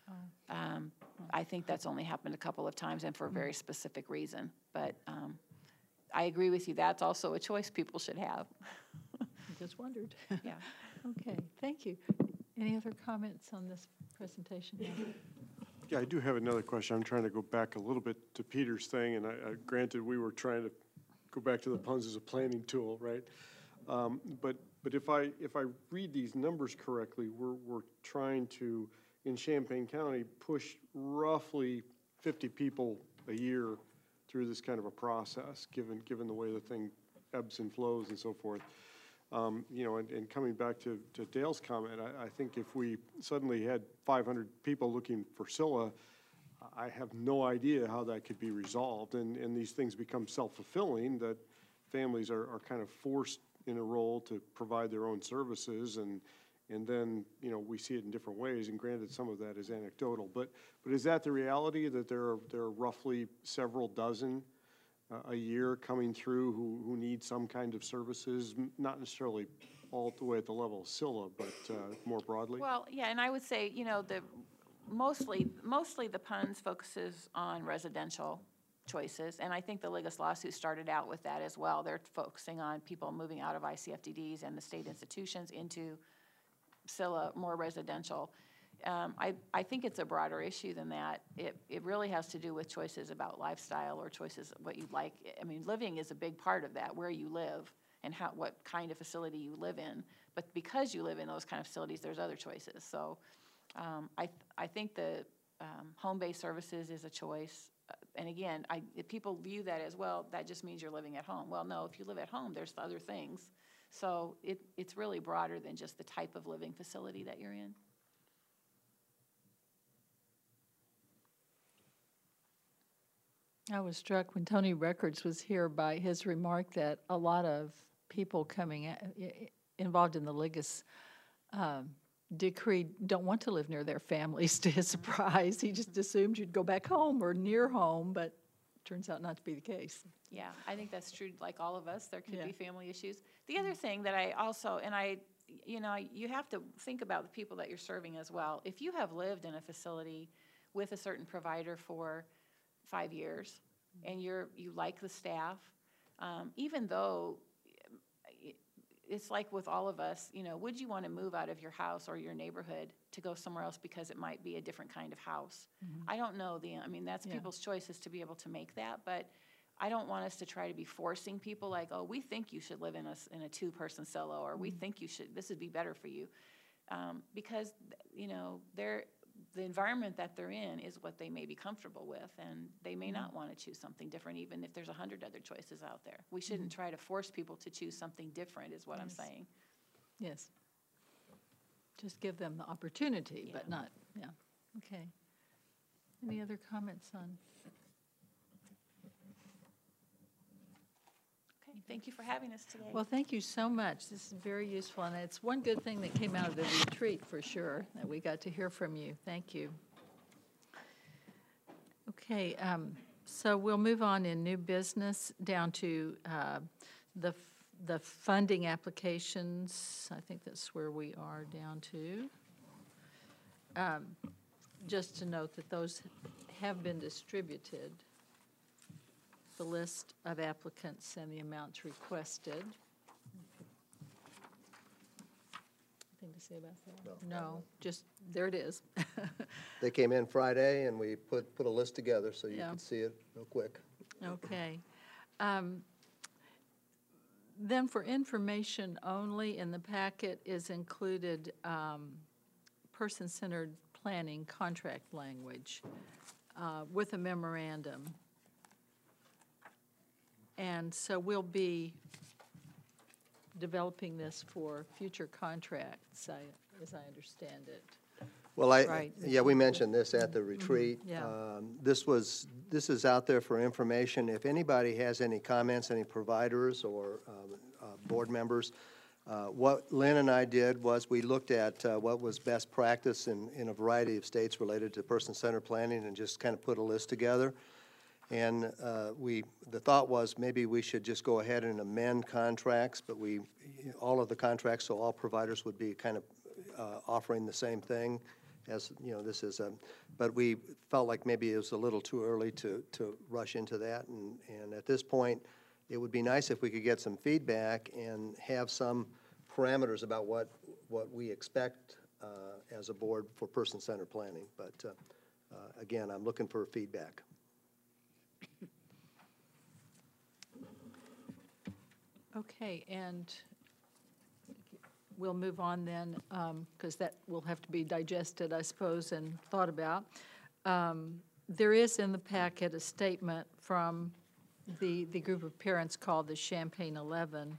I think that's only happened a couple of times and for a very specific reason. But I agree with you. That's also a choice people should have. I just wondered. Yeah. Okay, thank you. Any other comments on this presentation? Yeah, I do have another question. I'm trying to go back a little bit to Peter's thing, and granted, we were trying to go back to the puns as a planning tool, right? But if I read these numbers correctly, we're trying to, in Champaign County, push roughly 50 people a year through this kind of a process, given the way the thing ebbs and flows and so forth. And coming back to Dale's comment, I think if we suddenly had 500 people looking for Scylla, I have no idea how that could be resolved. And these things become self-fulfilling, that families are kind of forced in a role to provide their own services, and then, we see it in different ways, and granted, some of that is anecdotal. But is that the reality, that there are roughly several dozen a year coming through who need some kind of services, not necessarily all the way at the level of Scylla, but more broadly? Well, yeah, and I would say, mostly the PUNS focuses on residential choices, and I think the Ligas lawsuit started out with that as well. They're focusing on people moving out of ICFDDs and the state institutions into Scylla, more residential. I think it's a broader issue than that. It really has to do with choices about lifestyle or choices what you like. I mean, living is a big part of that, where you live and what kind of facility you live in. But because you live in those kind of facilities, there's other choices. So I think the home-based services is a choice. And again, if people view that as, well, that just means you're living at home. Well, no, if you live at home, there's other things. So it's really broader than just the type of living facility that you're in. I was struck when Tony Records was here by his remark that a lot of people involved in the Liggis decree don't want to live near their families, to his surprise. He just assumed you'd go back home or near home, but turns out not to be the case. Yeah, I think that's true, like all of us, there could Yeah. be family issues. The other thing that I also, you have to think about the people that you're serving as well. If you have lived in a facility with a certain provider for 5 years, and you like the staff, even though it's like with all of us, would you want to move out of your house or your neighborhood to go somewhere else because it might be a different kind of house? I don't know that's Yeah. people's choices to be able to make that, but I don't want us to try to be forcing people like, oh, we think you should live in a two-person silo, or we think this would be better for you. Because, the environment that they're in is what they may be comfortable with, and they may not want to choose something different, even if there's 100 other choices out there. We shouldn't try to force people to choose something different, is what I'm Yes. saying. Yes. Just give them the opportunity, but Yeah. not, yeah. Okay. Any other comments on? Okay, thank you for having us today. Well, thank you so much. This is very useful, and it's one good thing that came out of the retreat, for sure, that we got to hear from you. Thank you. Okay, so we'll move on in new business down to the funding applications. I think that's where we are down to. Just to note that those have been distributed, the list of applicants and the amounts requested. Anything to say about that? No, just, there it is. They came in Friday, and we put a list together so you Yeah. could see it real quick. Okay. Then for information only, in the packet is included person-centered planning contract language with a memorandum. And so we'll be developing this for future contracts, as I understand it. Well, Right. yeah, we mentioned this at the retreat. yeah. This is out there for information. If anybody has any comments, any providers or board members, what Lynn and I did was we looked at what was best practice in a variety of states related to person-centered planning and just kind of put a list together. And the thought was maybe we should just go ahead and amend contracts, but all of the contracts, so all providers would be kind of offering the same thing as, this is but we felt like maybe it was a little too early to rush into that. And at this point, it would be nice if we could get some feedback and have some parameters about what we expect as a board for person-centered planning. But again, I'm looking for feedback. Okay, and we'll move on then, because that will have to be digested, I suppose, and thought about. There is in the packet a statement from the group of parents called the Champaign 11.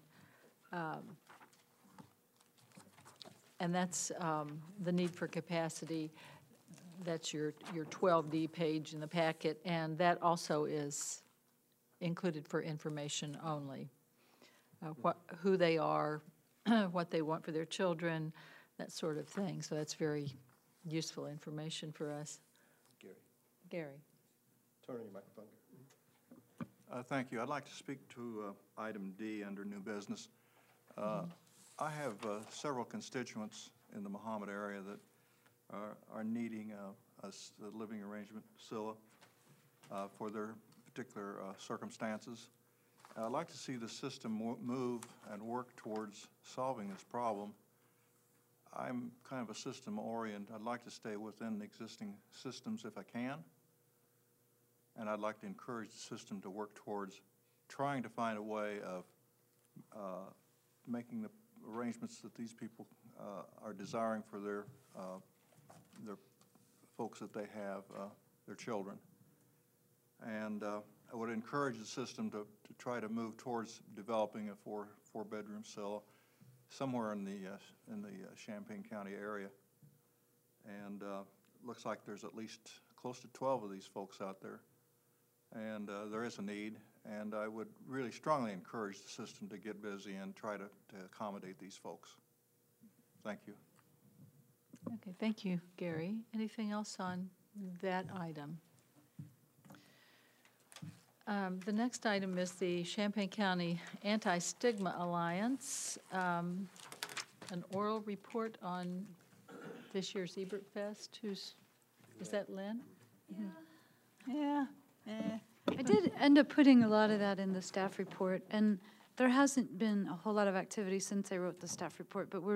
And that's the need for capacity. That's your 12D page in the packet, and that also is included for information only. Who they are, what they want for their children, that sort of thing. So that's very useful information for us. Gary. Turn on your microphone. Thank you. I'd like to speak to item D under new business. I have several constituents in the Mahomet area that are needing a living arrangement, SILA, for their particular circumstances. I'd like to see the system move and work towards solving this problem. I'm kind of a system-oriented. I'd like to stay within the existing systems if I can. And I'd like to encourage the system to work towards trying to find a way of making the arrangements that these people are desiring for their folks that they have, their children. And I would encourage the system to try to move towards developing a four-bedroom SILA somewhere in the Champaign County area. And looks like there's at least close to 12 of these folks out there. and there is a need, and I would really strongly encourage the system to get busy and try to accommodate these folks. Thank you. Okay, thank you, Gary. Anything else on that item? The next item is the Champaign County Anti-Stigma Alliance, an oral report on this year's Ebert Fest. Is that Lynn? Yeah. I did end up putting a lot of that in the staff report, and there hasn't been a whole lot of activity since I wrote the staff report, but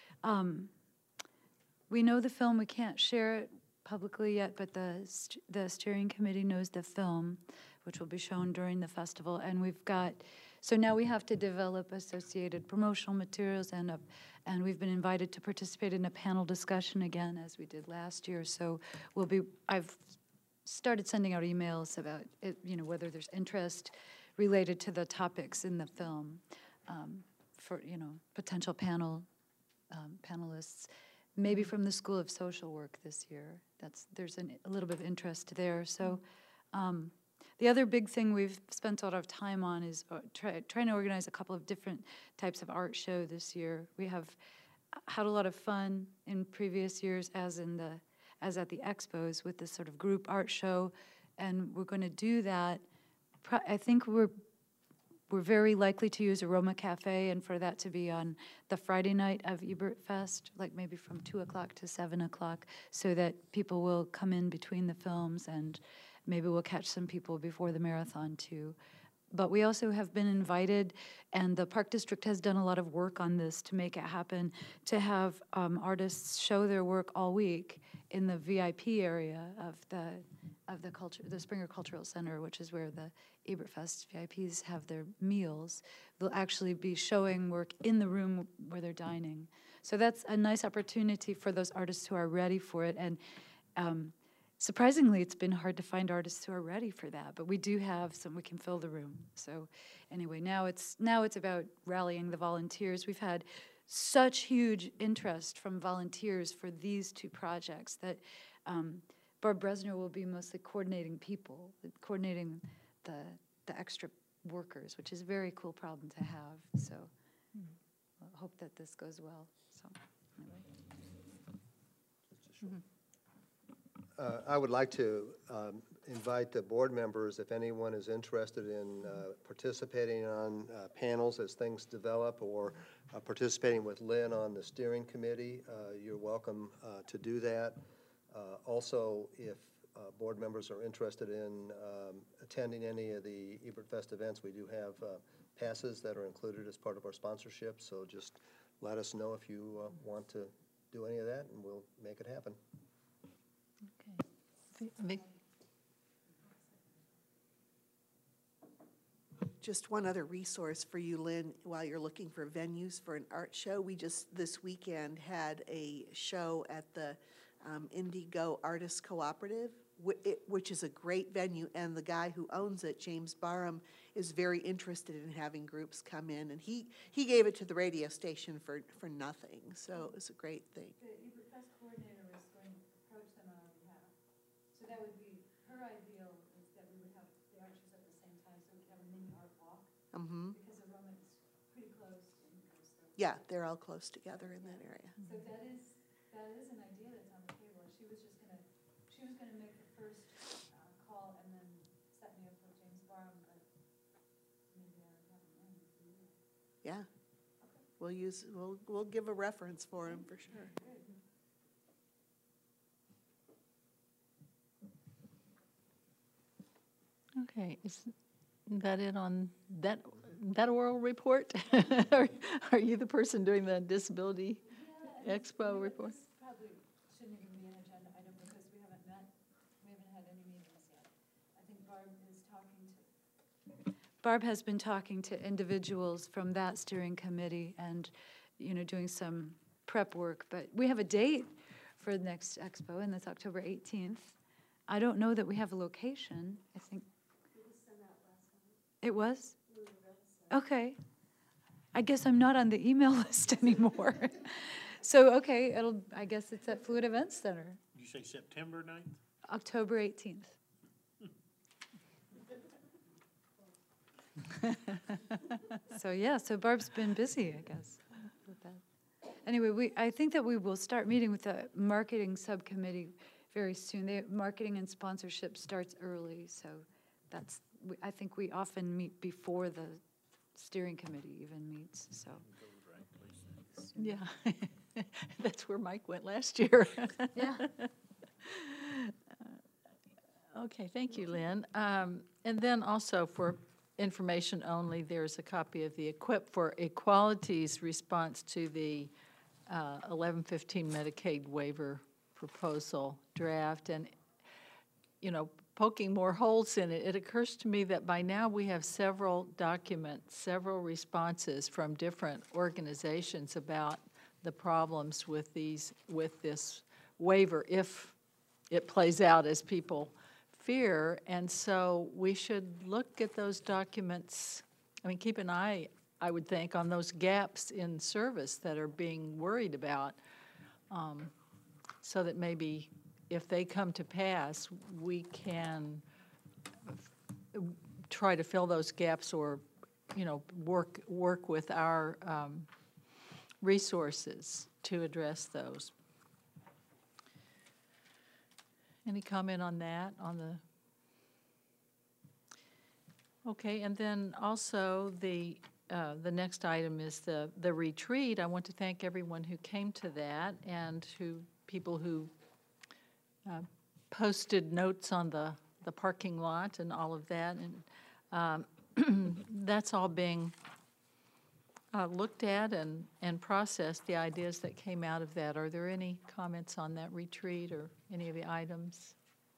we know the film. We can't share it publicly yet, but the steering committee knows the film, which will be shown during the festival, and so now we have to develop associated promotional materials, and we've been invited to participate in a panel discussion again, as we did last year. So I've started sending out emails about it, whether there's interest related to the topics in the film for potential panelists, maybe from the School of Social Work this year. There's a little bit of interest there. So. The other big thing we've spent a lot of time on is trying to organize a couple of different types of art show this year. We have had a lot of fun in previous years, as at the expos, with this sort of group art show, and we're going to do that. I think we're very likely to use Aroma Cafe, and for that to be on the Friday night of Ebert Fest, like maybe from 2 o'clock to 7 o'clock, so that people will come in between the films, and maybe we'll catch some people before the marathon too. But we also have been invited, and the Park District has done a lot of work on this to make it happen, to have artists show their work all week in the VIP area of the Springer Cultural Center, which is where the Ebert Fest VIPs have their meals. They'll actually be showing work in the room where they're dining. So that's a nice opportunity for those artists who are ready for it. And surprisingly, it's been hard to find artists who are ready for that, but we do have some. We can fill the room. So anyway, now it's about rallying the volunteers. We've had such huge interest from volunteers for these two projects that Barb Bresner will be mostly coordinating people, coordinating the extra workers, which is a very cool problem to have. So I hope that this goes well. So anyway. I would like to invite the board members, if anyone is interested in participating on panels as things develop, or participating with Lynn on the steering committee, you're welcome to do that. Also, if board members are interested in attending any of the Ebert Fest events, we do have passes that are included as part of our sponsorship, so just let us know if you want to do any of that, and we'll make it happen. Just one other resource for you, Lynn, while you're looking for venues for an art show. We just this weekend had a show at the Indigo Artists Cooperative, which is a great venue, and the guy who owns it, James Barham, is very interested in having groups come in, and he gave it to the radio station for nothing, so it was a great thing. The Ebert Fest coordinator is going to approach them on our behalf. So that would be, her ideal is that we would have the art shows at the same time, so we could have a mini art walk. Mm-hmm. Because Aroma is pretty close to Indigo. Yeah, they're all close together in that area. So that is an idea that's on the table. She was gonna make the first call and then set me up with James Barham, but maybe I would have him in. Yeah. We'll give a reference for him for sure. Okay, is that it on that oral report? Are you the person doing the disability expo report? This probably shouldn't even be an agenda item because we haven't had any meetings yet. I think Barb has been talking to individuals from that steering committee and, doing some prep work, but we have a date for the next expo, and that's October 18th. I don't know that we have a location. I think it was? Okay. I guess I'm not on the email list anymore. So, okay, I guess it's at Fluid Events Center. Did you say September 9th? October 18th. So, yeah, so Barb's been busy, I guess, with that. Anyway, I think that we will start meeting with the marketing subcommittee very soon. Marketing and sponsorship starts early, so I think we often meet before the steering committee even meets, so. Yeah, that's where Mike went last year. Yeah. Okay, thank you, Lynn. And then also for information only, there's a copy of the Equip for Equality's response to the 1115 Medicaid waiver proposal draft. And, you know, poking more holes in it, it occurs to me that by now we have several documents, several responses from different organizations about the problems with this waiver if it plays out as people fear. And so we should look at those documents. I mean, keep an eye, I would think, on those gaps in service that are being worried about, so that maybe if they come to pass, we can try to fill those gaps or, you know, work with our resources to address those. Any comment on that, Okay, and then also the next item is the retreat. I want to thank everyone who came to that and people who posted notes on the parking lot and all of that. And that's all being looked at and processed, the ideas that came out of that. Are there any comments on that retreat or any of the items?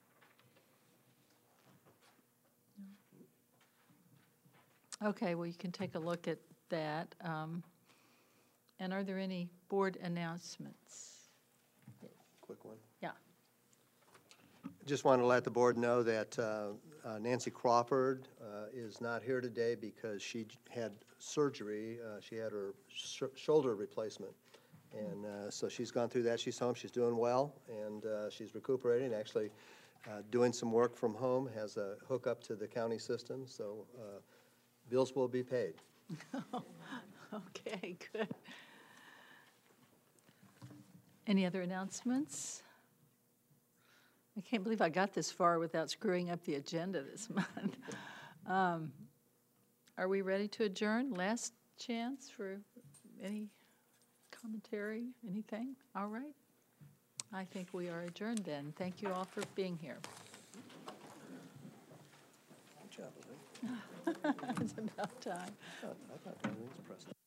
Okay, well, you can take a look at that. And are there any board announcements? Quick one. Yeah. Just want to let the board know that Nancy Crawford is not here today because she had surgery. She had her shoulder replacement. And so she's gone through that. She's home. She's doing well, and she's recuperating, actually doing some work from home, has a hookup to the county system, so bills will be paid. Okay, good. Any other announcements? I can't believe I got this far without screwing up the agenda this month. Are we ready to adjourn? Last chance for any commentary, anything? All right. I think we are adjourned then. Thank you all for being here. Good job, Elaine. It's about time. I thought everything was impressive.